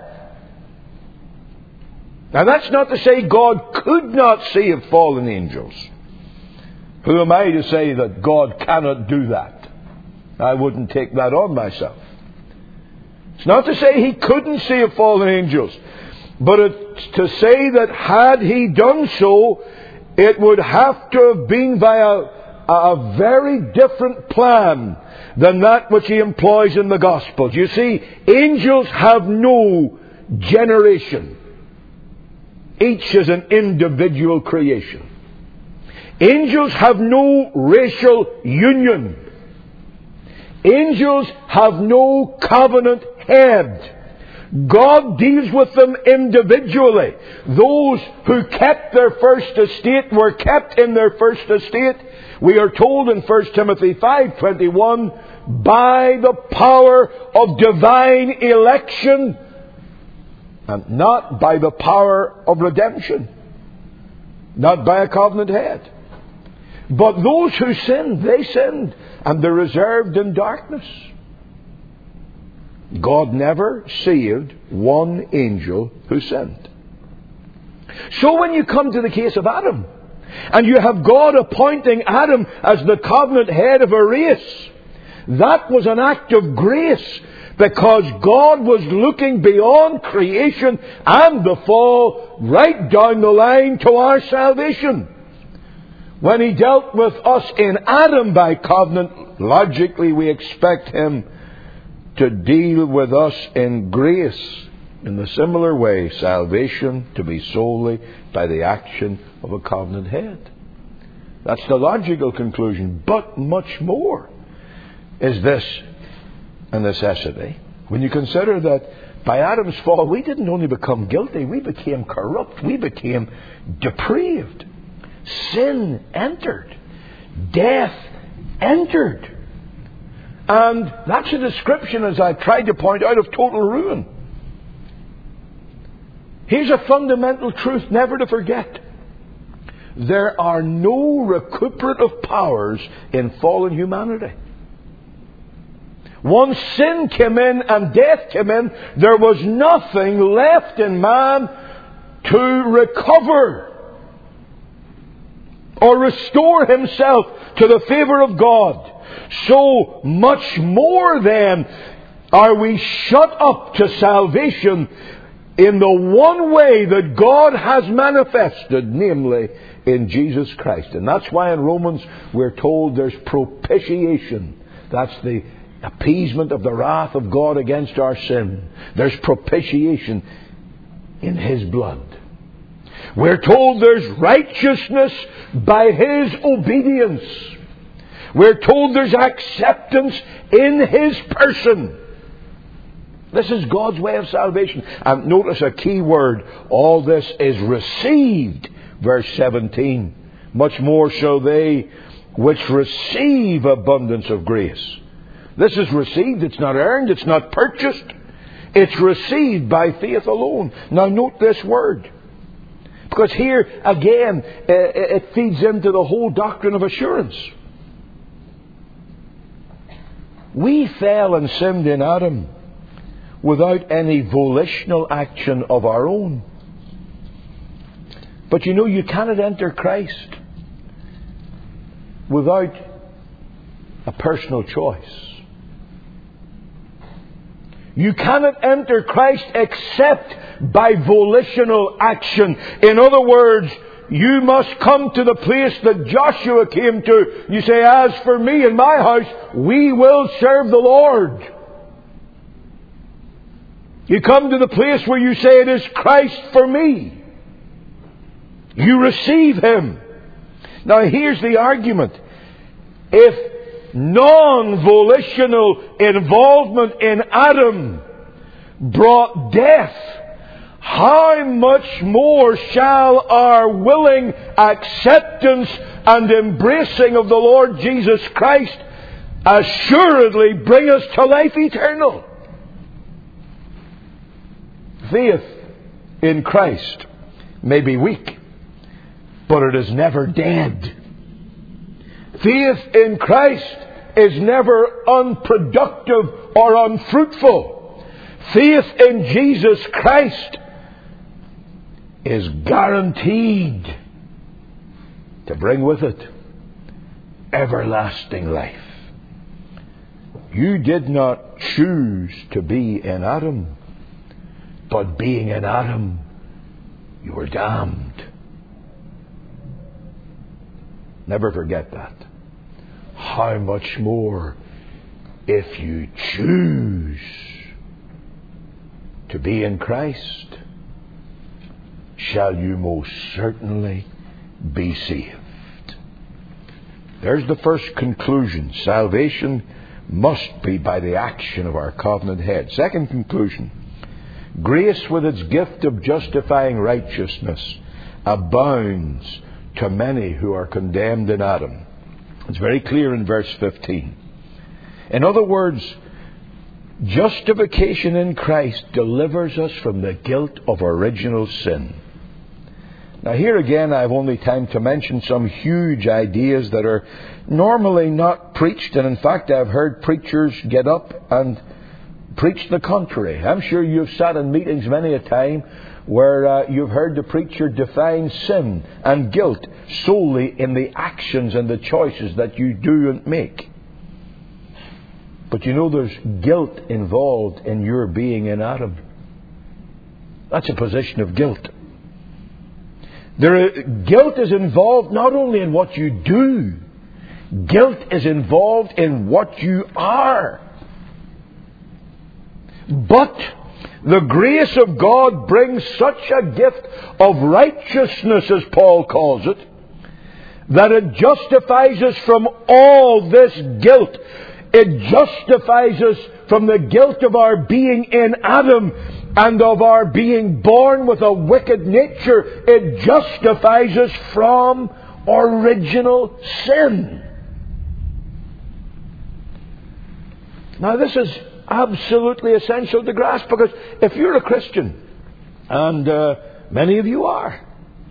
Speaker 1: Now that's not to say God could not save fallen angels. Who am I to say that God cannot do that? I wouldn't take that on myself. It's not to say He couldn't save fallen angels, but it's to say that had He done so, it would have to have been by a, a very different plan than that which He employs in the Gospels. You see, angels have no generation. Each is an individual creation. Angels have no racial union. Angels have no covenant head. God deals with them individually. Those who kept their first estate were kept in their first estate. We are told in First Timothy five twenty-one, by the power of divine election, and not by the power of redemption. Not by a covenant head. But those who sinned, they sinned, and they're reserved in darkness. God never saved one angel who sinned. So when you come to the case of Adam, and you have God appointing Adam as the covenant head of a race, that was an act of grace, because God was looking beyond creation and the fall right down the line to our salvation. When He dealt with us in Adam by covenant, logically we expect Him to deal with us in grace in the similar way, salvation to be solely by the action of a covenant head. That's the logical conclusion. But much more is this a necessity. When you consider that by Adam's fall, we didn't only become guilty, we became corrupt, we became depraved. Sin entered. Death entered. And that's a description, as I tried to point out, of total ruin. Here's a fundamental truth never to forget. There are no recuperative powers in fallen humanity. Once sin came in and death came in, there was nothing left in man to recover or restore himself to the favour of God. So much more then are we shut up to salvation in the one way that God has manifested, namely in Jesus Christ. And that's why in Romans we're told there's propitiation. That's the appeasement of the wrath of God against our sin. There's propitiation in His blood. We're told there's righteousness by His obedience. We're told there's acceptance in His person. This is God's way of salvation. And notice a key word. All this is received. Verse seventeen. Much more shall they which receive abundance of grace. This is received. It's not earned. It's not purchased. It's received by faith alone. Now note this word. Because here, again, it feeds into the whole doctrine of assurance. We fell and sinned in Adam without any volitional action of our own. But you know, you cannot enter Christ without a personal choice. You cannot enter Christ except by volitional action. In other words, you must come to the place that Joshua came to. You say, as for me and my house, we will serve the Lord. You come to the place where you say, it is Christ for me. You receive Him. Now here's the argument. If non-volitional involvement in Adam brought death, how much more shall our willing acceptance and embracing of the Lord Jesus Christ assuredly bring us to life eternal? Faith in Christ may be weak, but it is never dead. Faith in Christ is never unproductive or unfruitful. Faith in Jesus Christ is guaranteed to bring with it everlasting life. You did not choose to be in Adam, but being in Adam, you were damned. Never forget that. How much more if you choose to be in Christ, shall you most certainly be saved. There's the first conclusion. Salvation must be by the action of our covenant head. Second conclusion. Grace with its gift of justifying righteousness abounds to many who are condemned in Adam. It's very clear in verse fifteen. In other words, justification in Christ delivers us from the guilt of original sin. Now here again I have only time to mention some huge ideas that are normally not preached, and in fact I've heard preachers get up and preach the contrary. I'm sure you've sat in meetings many a time where uh, you've heard the preacher define sin and guilt solely in the actions and the choices that you do and make. But you know there's guilt involved in your being in Adam. That's a position of guilt. There, guilt is involved not only in what you do, guilt is involved in what you are. But the grace of God brings such a gift of righteousness, as Paul calls it, that it justifies us from all this guilt. It justifies us from the guilt of our being in Adam and of our being born with a wicked nature. It justifies us from original sin. Now this is absolutely essential to grasp, because if you're a Christian, and uh, many of you are,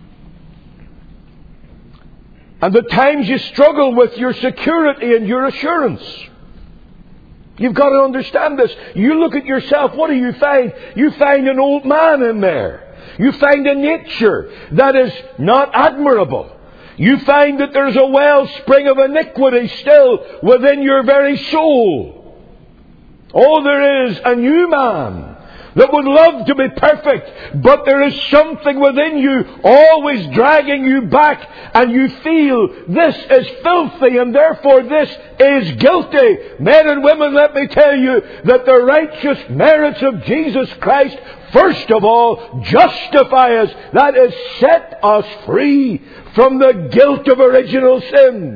Speaker 1: and the times you struggle with your security and your assurance, you've got to understand this. You look at yourself, what do you find? You find an old man in there. You find a nature that is not admirable. You find that there's a wellspring of iniquity still within your very soul. Oh, there is a new man that would love to be perfect, but there is something within you always dragging you back, and you feel this is filthy and therefore this is guilty. Men and women, let me tell you that the righteous merits of Jesus Christ first of all justify us. That is, set us free from the guilt of original sin,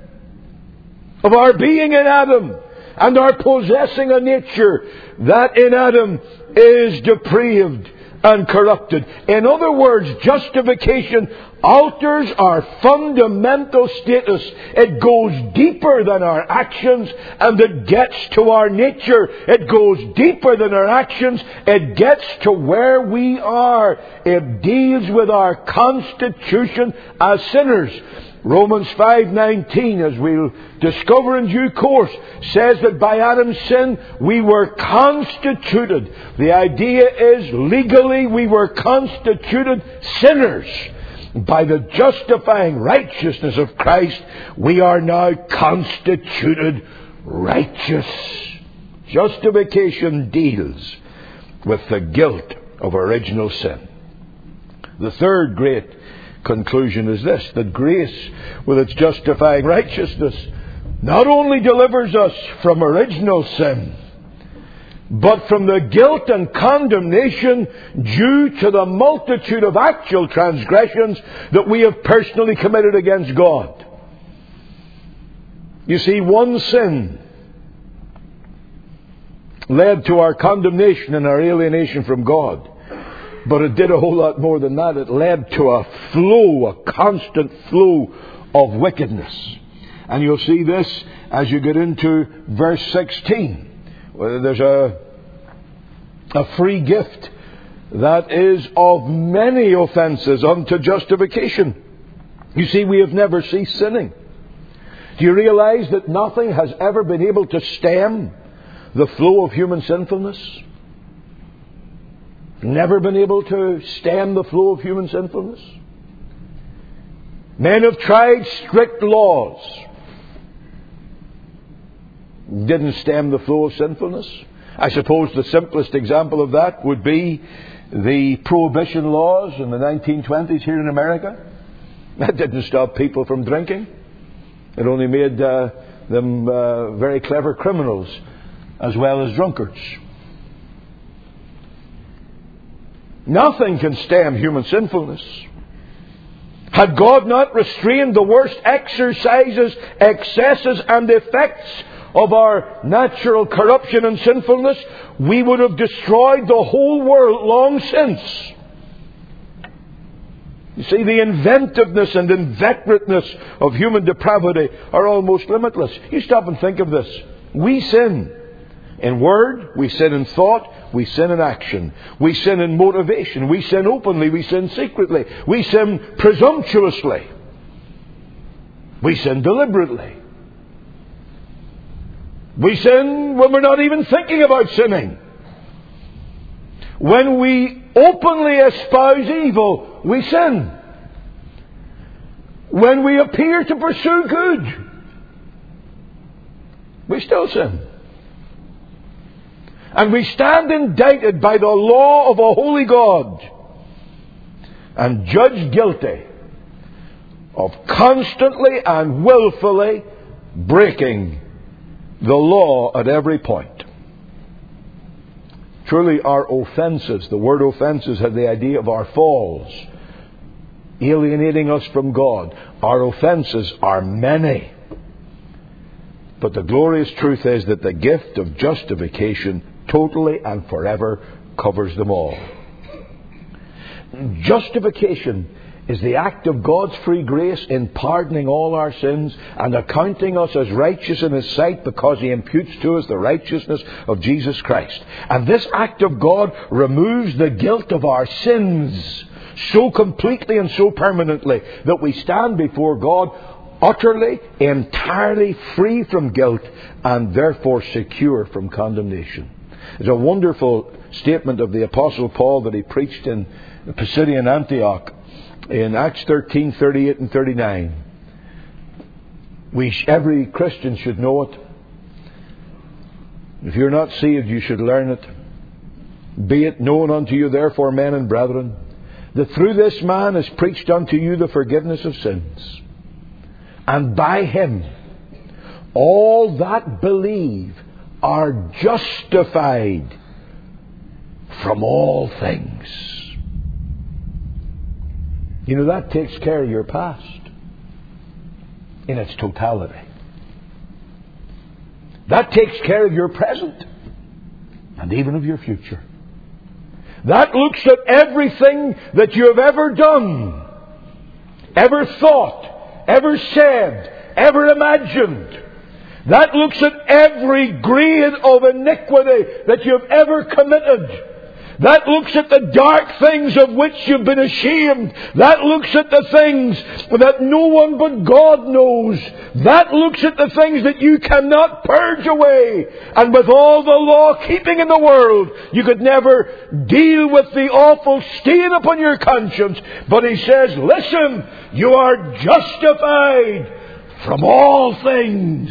Speaker 1: of our being in Adam, and our possessing a nature that in Adam is depraved and corrupted. In other words, justification alters our fundamental status. It goes deeper than our actions, and it gets to our nature. It goes deeper than our actions. It gets to where we are. It deals with our constitution as sinners. Romans five nineteen, as we'll discover in due course, says that by Adam's sin we were constituted. The idea is legally we were constituted sinners. By the justifying righteousness of Christ, we are now constituted righteous. Justification deals with the guilt of original sin. The third great conclusion is this, that grace with its justifying righteousness not only delivers us from original sin, but from the guilt and condemnation due to the multitude of actual transgressions that we have personally committed against God. You see, one sin led to our condemnation and our alienation from God. But it did a whole lot more than that. It led to a flow, a constant flow of wickedness. And you'll see this as you get into verse sixteen. There's a, a free gift that is of many offences unto justification. You see, we have never ceased sinning. Do you realize that nothing has ever been able to stem the flow of human sinfulness? Never been able to stem the flow of human sinfulness? Men have tried strict laws. Didn't stem the flow of sinfulness. I suppose the simplest example of that would be the prohibition laws in the nineteen twenties here in America. That didn't stop people from drinking. It only made uh, them uh, very clever criminals as well as drunkards. Nothing can stem human sinfulness. Had God not restrained the worst exercises, excesses and effects of our natural corruption and sinfulness, we would have destroyed the whole world long since. You see, the inventiveness and inveterateness of human depravity are almost limitless. You stop and think of this. We sin in word, we sin in thought, we sin in action. We sin in motivation. We sin openly, we sin secretly. We sin presumptuously. We sin deliberately. We sin when we're not even thinking about sinning. When we openly espouse evil, we sin. When we appear to pursue good, we still sin. And we stand indicted by the law of a holy God and judged guilty of constantly and willfully breaking the law at every point. Truly our offences, the word offences had the idea of our falls, alienating us from God. Our offences are many. But the glorious truth is that the gift of justification totally and forever covers them all. Justification is the act of God's free grace in pardoning all our sins and accounting us as righteous in His sight because He imputes to us the righteousness of Jesus Christ. And this act of God removes the guilt of our sins so completely and so permanently that we stand before God utterly, entirely free from guilt and therefore secure from condemnation. It's a wonderful statement of the Apostle Paul that he preached in Pisidian Antioch in Acts thirteen, thirty-eight and thirty-nine. We, every Christian should know it. If you're not saved, you should learn it. Be it known unto you, therefore, men and brethren, that through this man is preached unto you the forgiveness of sins. And by Him, all that believe are justified from all things. You know, that takes care of your past in its totality. That takes care of your present and even of your future. That looks at everything that you have ever done, ever thought, ever said, ever imagined. That looks at every grade of iniquity that you've ever committed. That looks at the dark things of which you've been ashamed. That looks at the things that no one but God knows. That looks at the things that you cannot purge away. And with all the law keeping in the world, you could never deal with the awful stain upon your conscience. But He says, listen, you are justified from all things.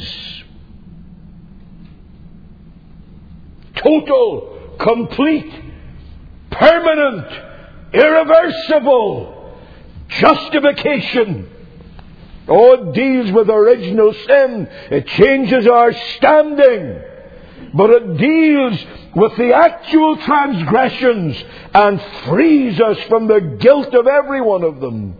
Speaker 1: Total, complete, permanent, irreversible justification. Oh, it deals with original sin. It changes our standing. But it deals with the actual transgressions and frees us from the guilt of every one of them.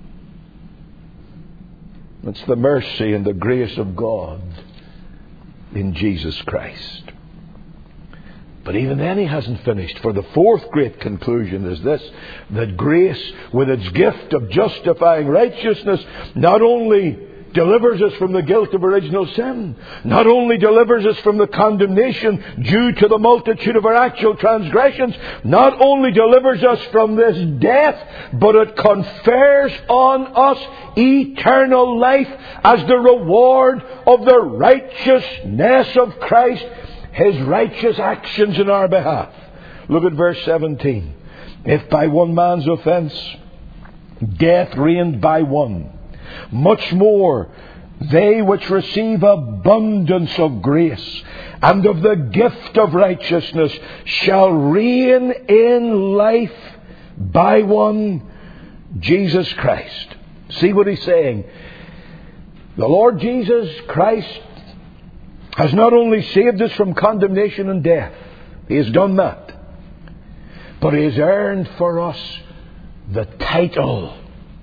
Speaker 1: It's the mercy and the grace of God in Jesus Christ. But even then He hasn't finished. For the fourth great conclusion is this: that grace, with its gift of justifying righteousness, not only delivers us from the guilt of original sin, not only delivers us from the condemnation due to the multitude of our actual transgressions, not only delivers us from this death, but it confers on us eternal life as the reward of the righteousness of Christ, His righteous actions in our behalf. Look at verse seventeen. If by one man's offence death reigned by one, much more they which receive abundance of grace and of the gift of righteousness shall reign in life by one, Jesus Christ. See what he's saying? The Lord Jesus Christ has not only saved us from condemnation and death, He has done that, but He has earned for us the title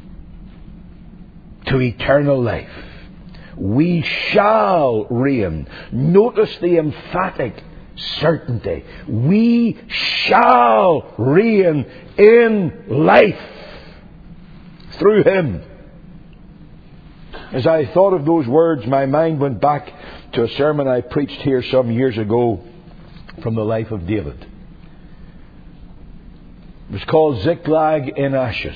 Speaker 1: to eternal life. We shall reign. Notice the emphatic certainty. We shall reign in life through Him. As I thought of those words, my mind went back to a sermon I preached here some years ago from the life of David. It was called Ziklag in Ashes.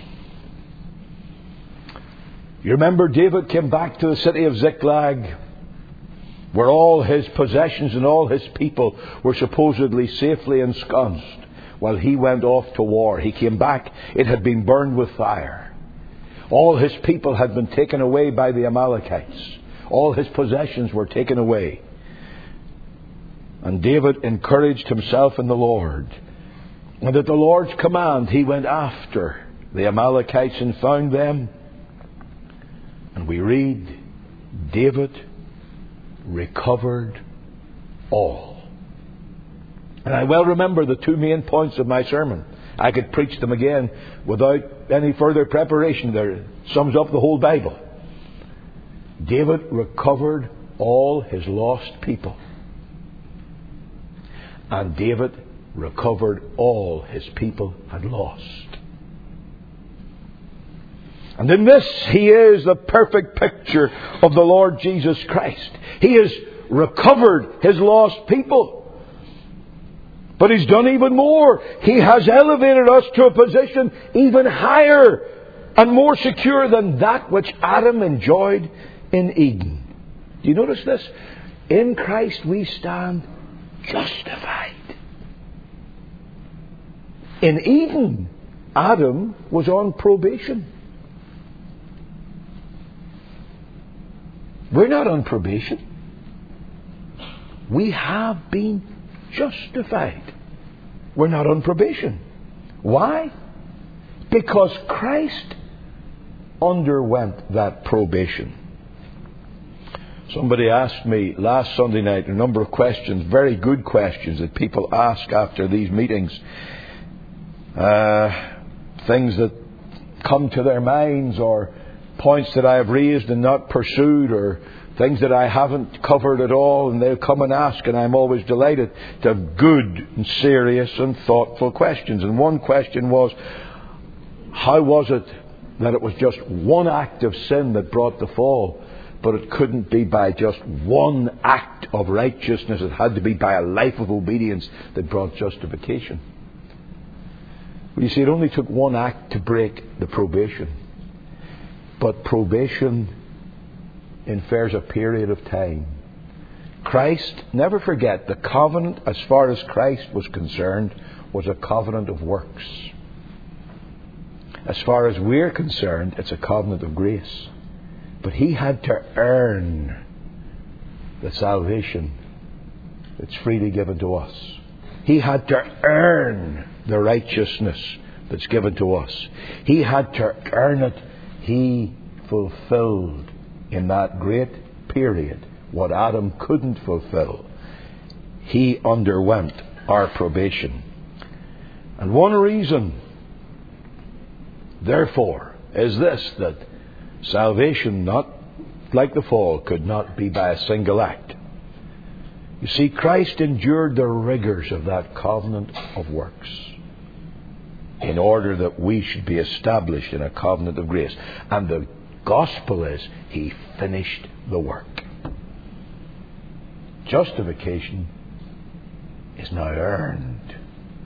Speaker 1: You remember David came back to the city of Ziklag, where all his possessions and all his people were supposedly safely ensconced while he went off to war. He came back. It had been burned with fire. All his people had been taken away by the Amalekites. All his possessions were taken away. And David encouraged himself in the Lord. And at the Lord's command, he went after the Amalekites and found them. And we read, David recovered all. And I well remember the two main points of my sermon. I could preach them again without any further preparation. There sums up the whole Bible. David recovered all his lost people. And David recovered all his people had lost. And in this, he is the perfect picture of the Lord Jesus Christ. He has recovered his lost people. But he's done even more. He has elevated us to a position even higher and more secure than that which Adam enjoyed in Eden. Do you notice this? In Christ we stand justified. In Eden, Adam was on probation. We're not on probation. We have been justified. We're not on probation. Why? Because Christ underwent that probation. Somebody asked me last Sunday night a number of questions, very good questions that people ask after these meetings. Uh, things that come to their minds, or points that I have raised and not pursued, or things that I haven't covered at all, and they'll come and ask, and I'm always delighted to have good and serious and thoughtful questions. And one question was, how was it that it was just one act of sin that brought the fall, but it couldn't be by just one act of righteousness? It had to be by a life of obedience that brought justification. Well, you see, it only took one act to break the probation. But probation infers a period of time. Christ, never forget, the covenant, as far as Christ was concerned, was a covenant of works. As far as we're concerned, it's a covenant of grace. But He had to earn the salvation that's freely given to us. He had to earn the righteousness that's given to us. He had to earn it. He fulfilled in that great period what Adam couldn't fulfill. He underwent our probation. And one reason, therefore, is this, that salvation, not like the fall, could not be by a single act. You see, Christ endured the rigors of that covenant of works in order that we should be established in a covenant of grace. And the gospel is He finished the work. Justification is now earned.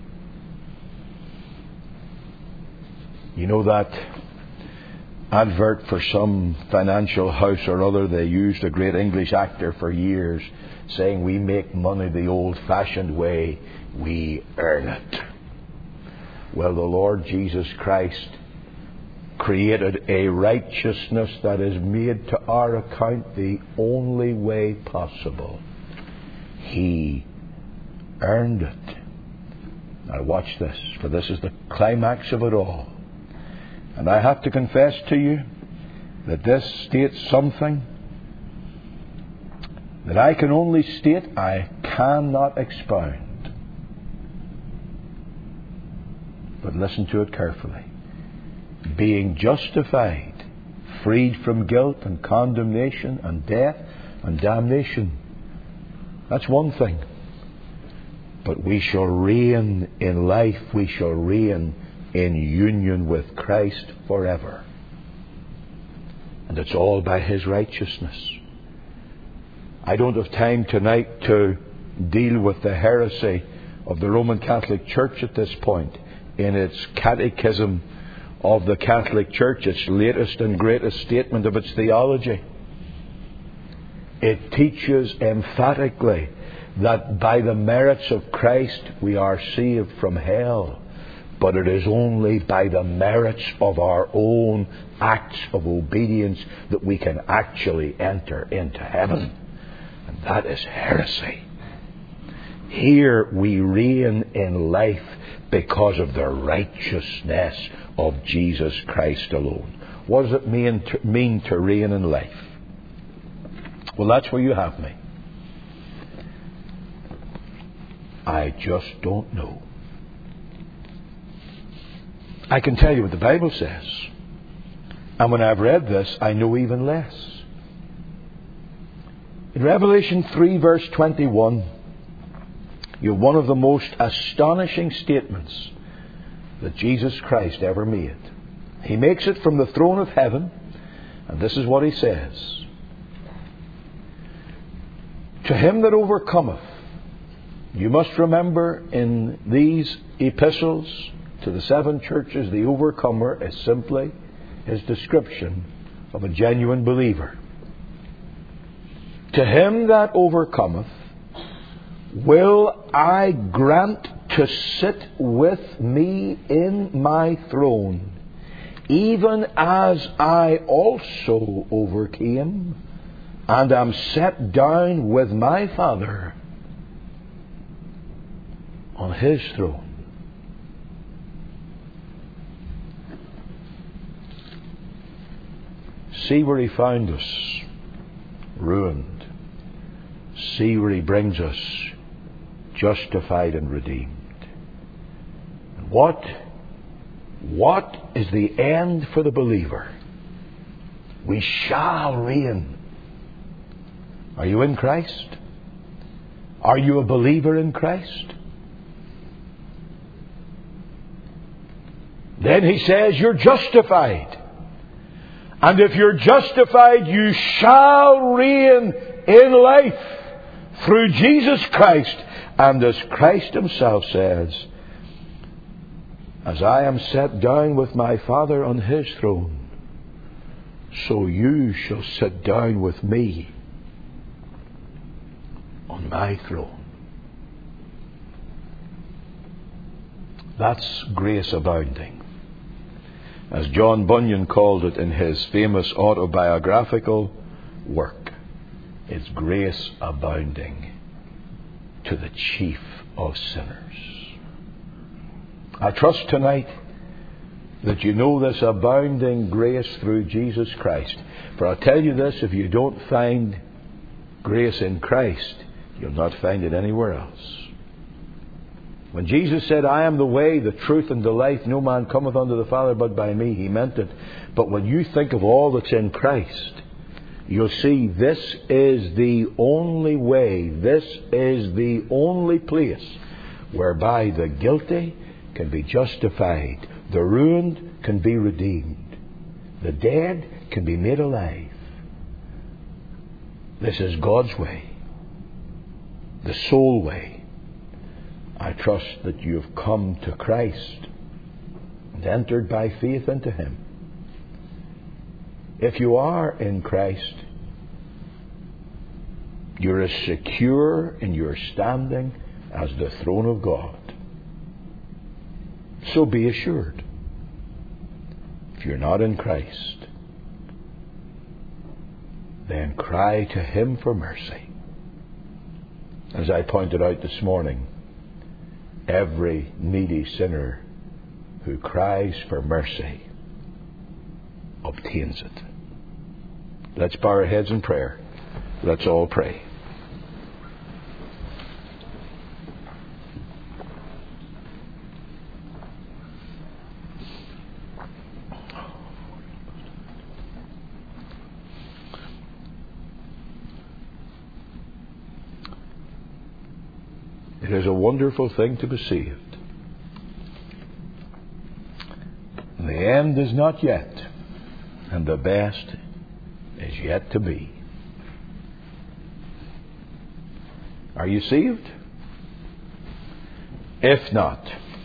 Speaker 1: You know that advert for some financial house or other? They used a great English actor for years saying, we make money the old-fashioned way, we earn it. Well, the Lord Jesus Christ created a righteousness that is made to our account the only way possible. He earned it. Now watch this, for this is the climax of it all. And I have to confess to you that this states something that I can only state, I cannot expound. But listen to it carefully. Being justified, freed from guilt and condemnation and death and damnation. That's one thing. But we shall reign in life, we shall reign in union with Christ forever. And it's all by His righteousness. I don't have time tonight to deal with the heresy of the Roman Catholic Church at this point in its catechism of the Catholic Church, its latest and greatest statement of its theology. It teaches emphatically that by the merits of Christ we are saved from hell. But it is only by the merits of our own acts of obedience that we can actually enter into heaven. And that is heresy. Here we reign in life because of the righteousness of Jesus Christ alone. What does it mean to, mean to reign in life? Well, that's where you have me. I just don't know. I can tell you what the Bible says. And when I've read this, I know even less. In Revelation three verse twenty-one, you have one of the most astonishing statements that Jesus Christ ever made. He makes it from the throne of heaven, and this is what He says. To him that overcometh, you must remember in these epistles to the seven churches, the overcomer is simply his description of a genuine believer. To him that overcometh, will I grant to sit with me in my throne, even as I also overcame, and am set down with my Father on His throne. See where He found us, ruined. See where He brings us, justified and redeemed. And what, what is the end for the believer? We shall reign. Are you in Christ? Are you a believer in Christ? Then He says you're justified. And if you're justified, you shall reign in life through Jesus Christ. And as Christ Himself says, as I am set down with my Father on His throne, so you shall sit down with me on my throne. That's grace abounding. As John Bunyan called it in his famous autobiographical work, it's grace abounding to the chief of sinners. I trust tonight that you know this abounding grace through Jesus Christ. For I'll tell you this, if you don't find grace in Christ, you'll not find it anywhere else. When Jesus said, I am the way, the truth, and the life, no man cometh unto the Father but by me, He meant it. But when you think of all that's in Christ, you'll see this is the only way, this is the only place whereby the guilty can be justified, the ruined can be redeemed, the dead can be made alive. This is God's way, the sole way. I trust that you have come to Christ and entered by faith into Him. If you are in Christ, you're as secure in your standing as the throne of God. So be assured. If you're not in Christ, then cry to Him for mercy. As I pointed out this morning, every needy sinner who cries for mercy obtains it. Let's bow our heads in prayer. Let's all pray. It is a wonderful thing to be saved. The end is not yet, and the best is yet to be. Are you saved? If not,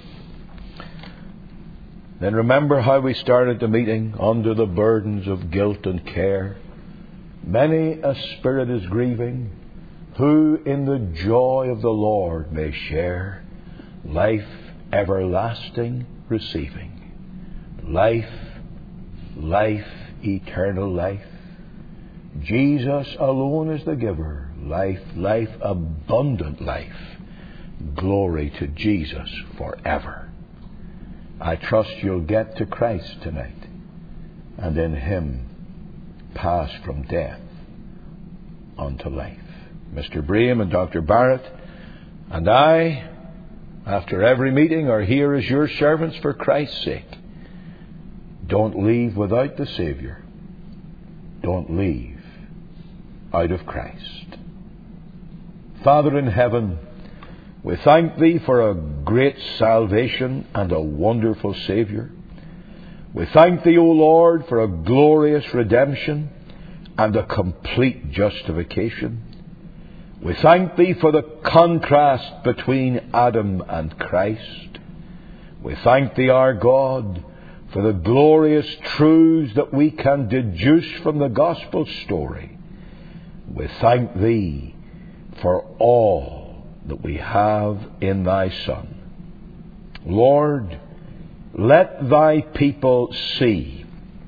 Speaker 1: then remember how we started the meeting under the burdens of guilt and care. Many a spirit is grieving, who in the joy of the Lord may share life everlasting receiving. Life, life, eternal life. Jesus alone is the giver. Life, life, abundant life. Glory to Jesus forever. I trust you'll get to Christ tonight, and in Him pass from death unto life. Mister Braham and Doctor Barrett and I, after every meeting, are here as your servants for Christ's sake. Don't leave without the Saviour. Don't leave out of Christ. Father in heaven, we thank Thee for a great salvation and a wonderful Saviour. We thank Thee, O Lord, for a glorious redemption and a complete justification. We thank Thee for the contrast between Adam and Christ. We thank Thee, our God, for the glorious truths that we can deduce from the gospel story. We thank Thee for all that we have in Thy Son. Lord, let Thy people see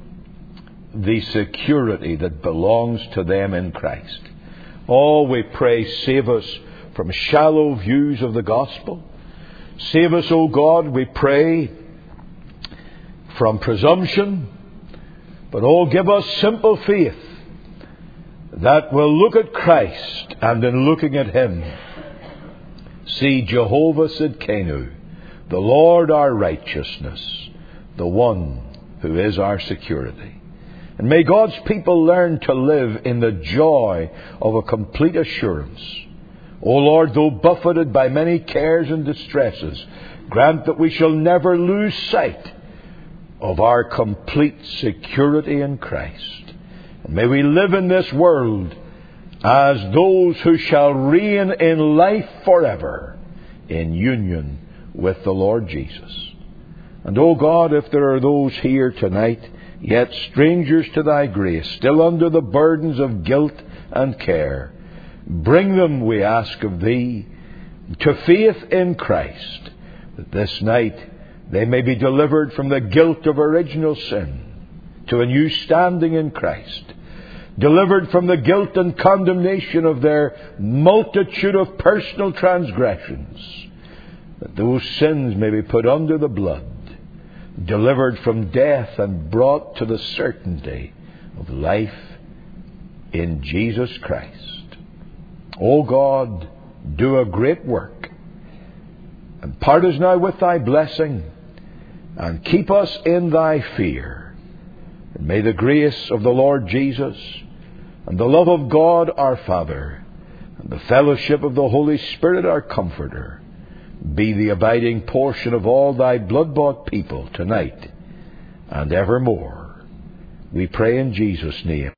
Speaker 1: the security that belongs to them in Christ. Oh, we pray, save us from shallow views of the gospel. Save us, O God, we pray, from presumption. But oh, give us simple faith that will look at Christ, and in looking at Him, see Jehovah Sidkenu, the Lord our righteousness, the one who is our security. And may God's people learn to live in the joy of a complete assurance. O Lord, though buffeted by many cares and distresses, grant that we shall never lose sight of our complete security in Christ. And may we live in this world as those who shall reign in life forever in union with the Lord Jesus. And O God, if there are those here tonight, yet strangers to Thy grace, still under the burdens of guilt and care, bring them, we ask of Thee, to faith in Christ, that this night they may be delivered from the guilt of original sin to a new standing in Christ, delivered from the guilt and condemnation of their multitude of personal transgressions, that those sins may be put under the blood, delivered from death and brought to the certainty of life in Jesus Christ. O God, do a great work. And part us now with Thy blessing, and keep us in Thy fear. And may the grace of the Lord Jesus, and the love of God our Father, and the fellowship of the Holy Spirit our Comforter, be the abiding portion of all Thy blood-bought people tonight and evermore. We pray in Jesus' name.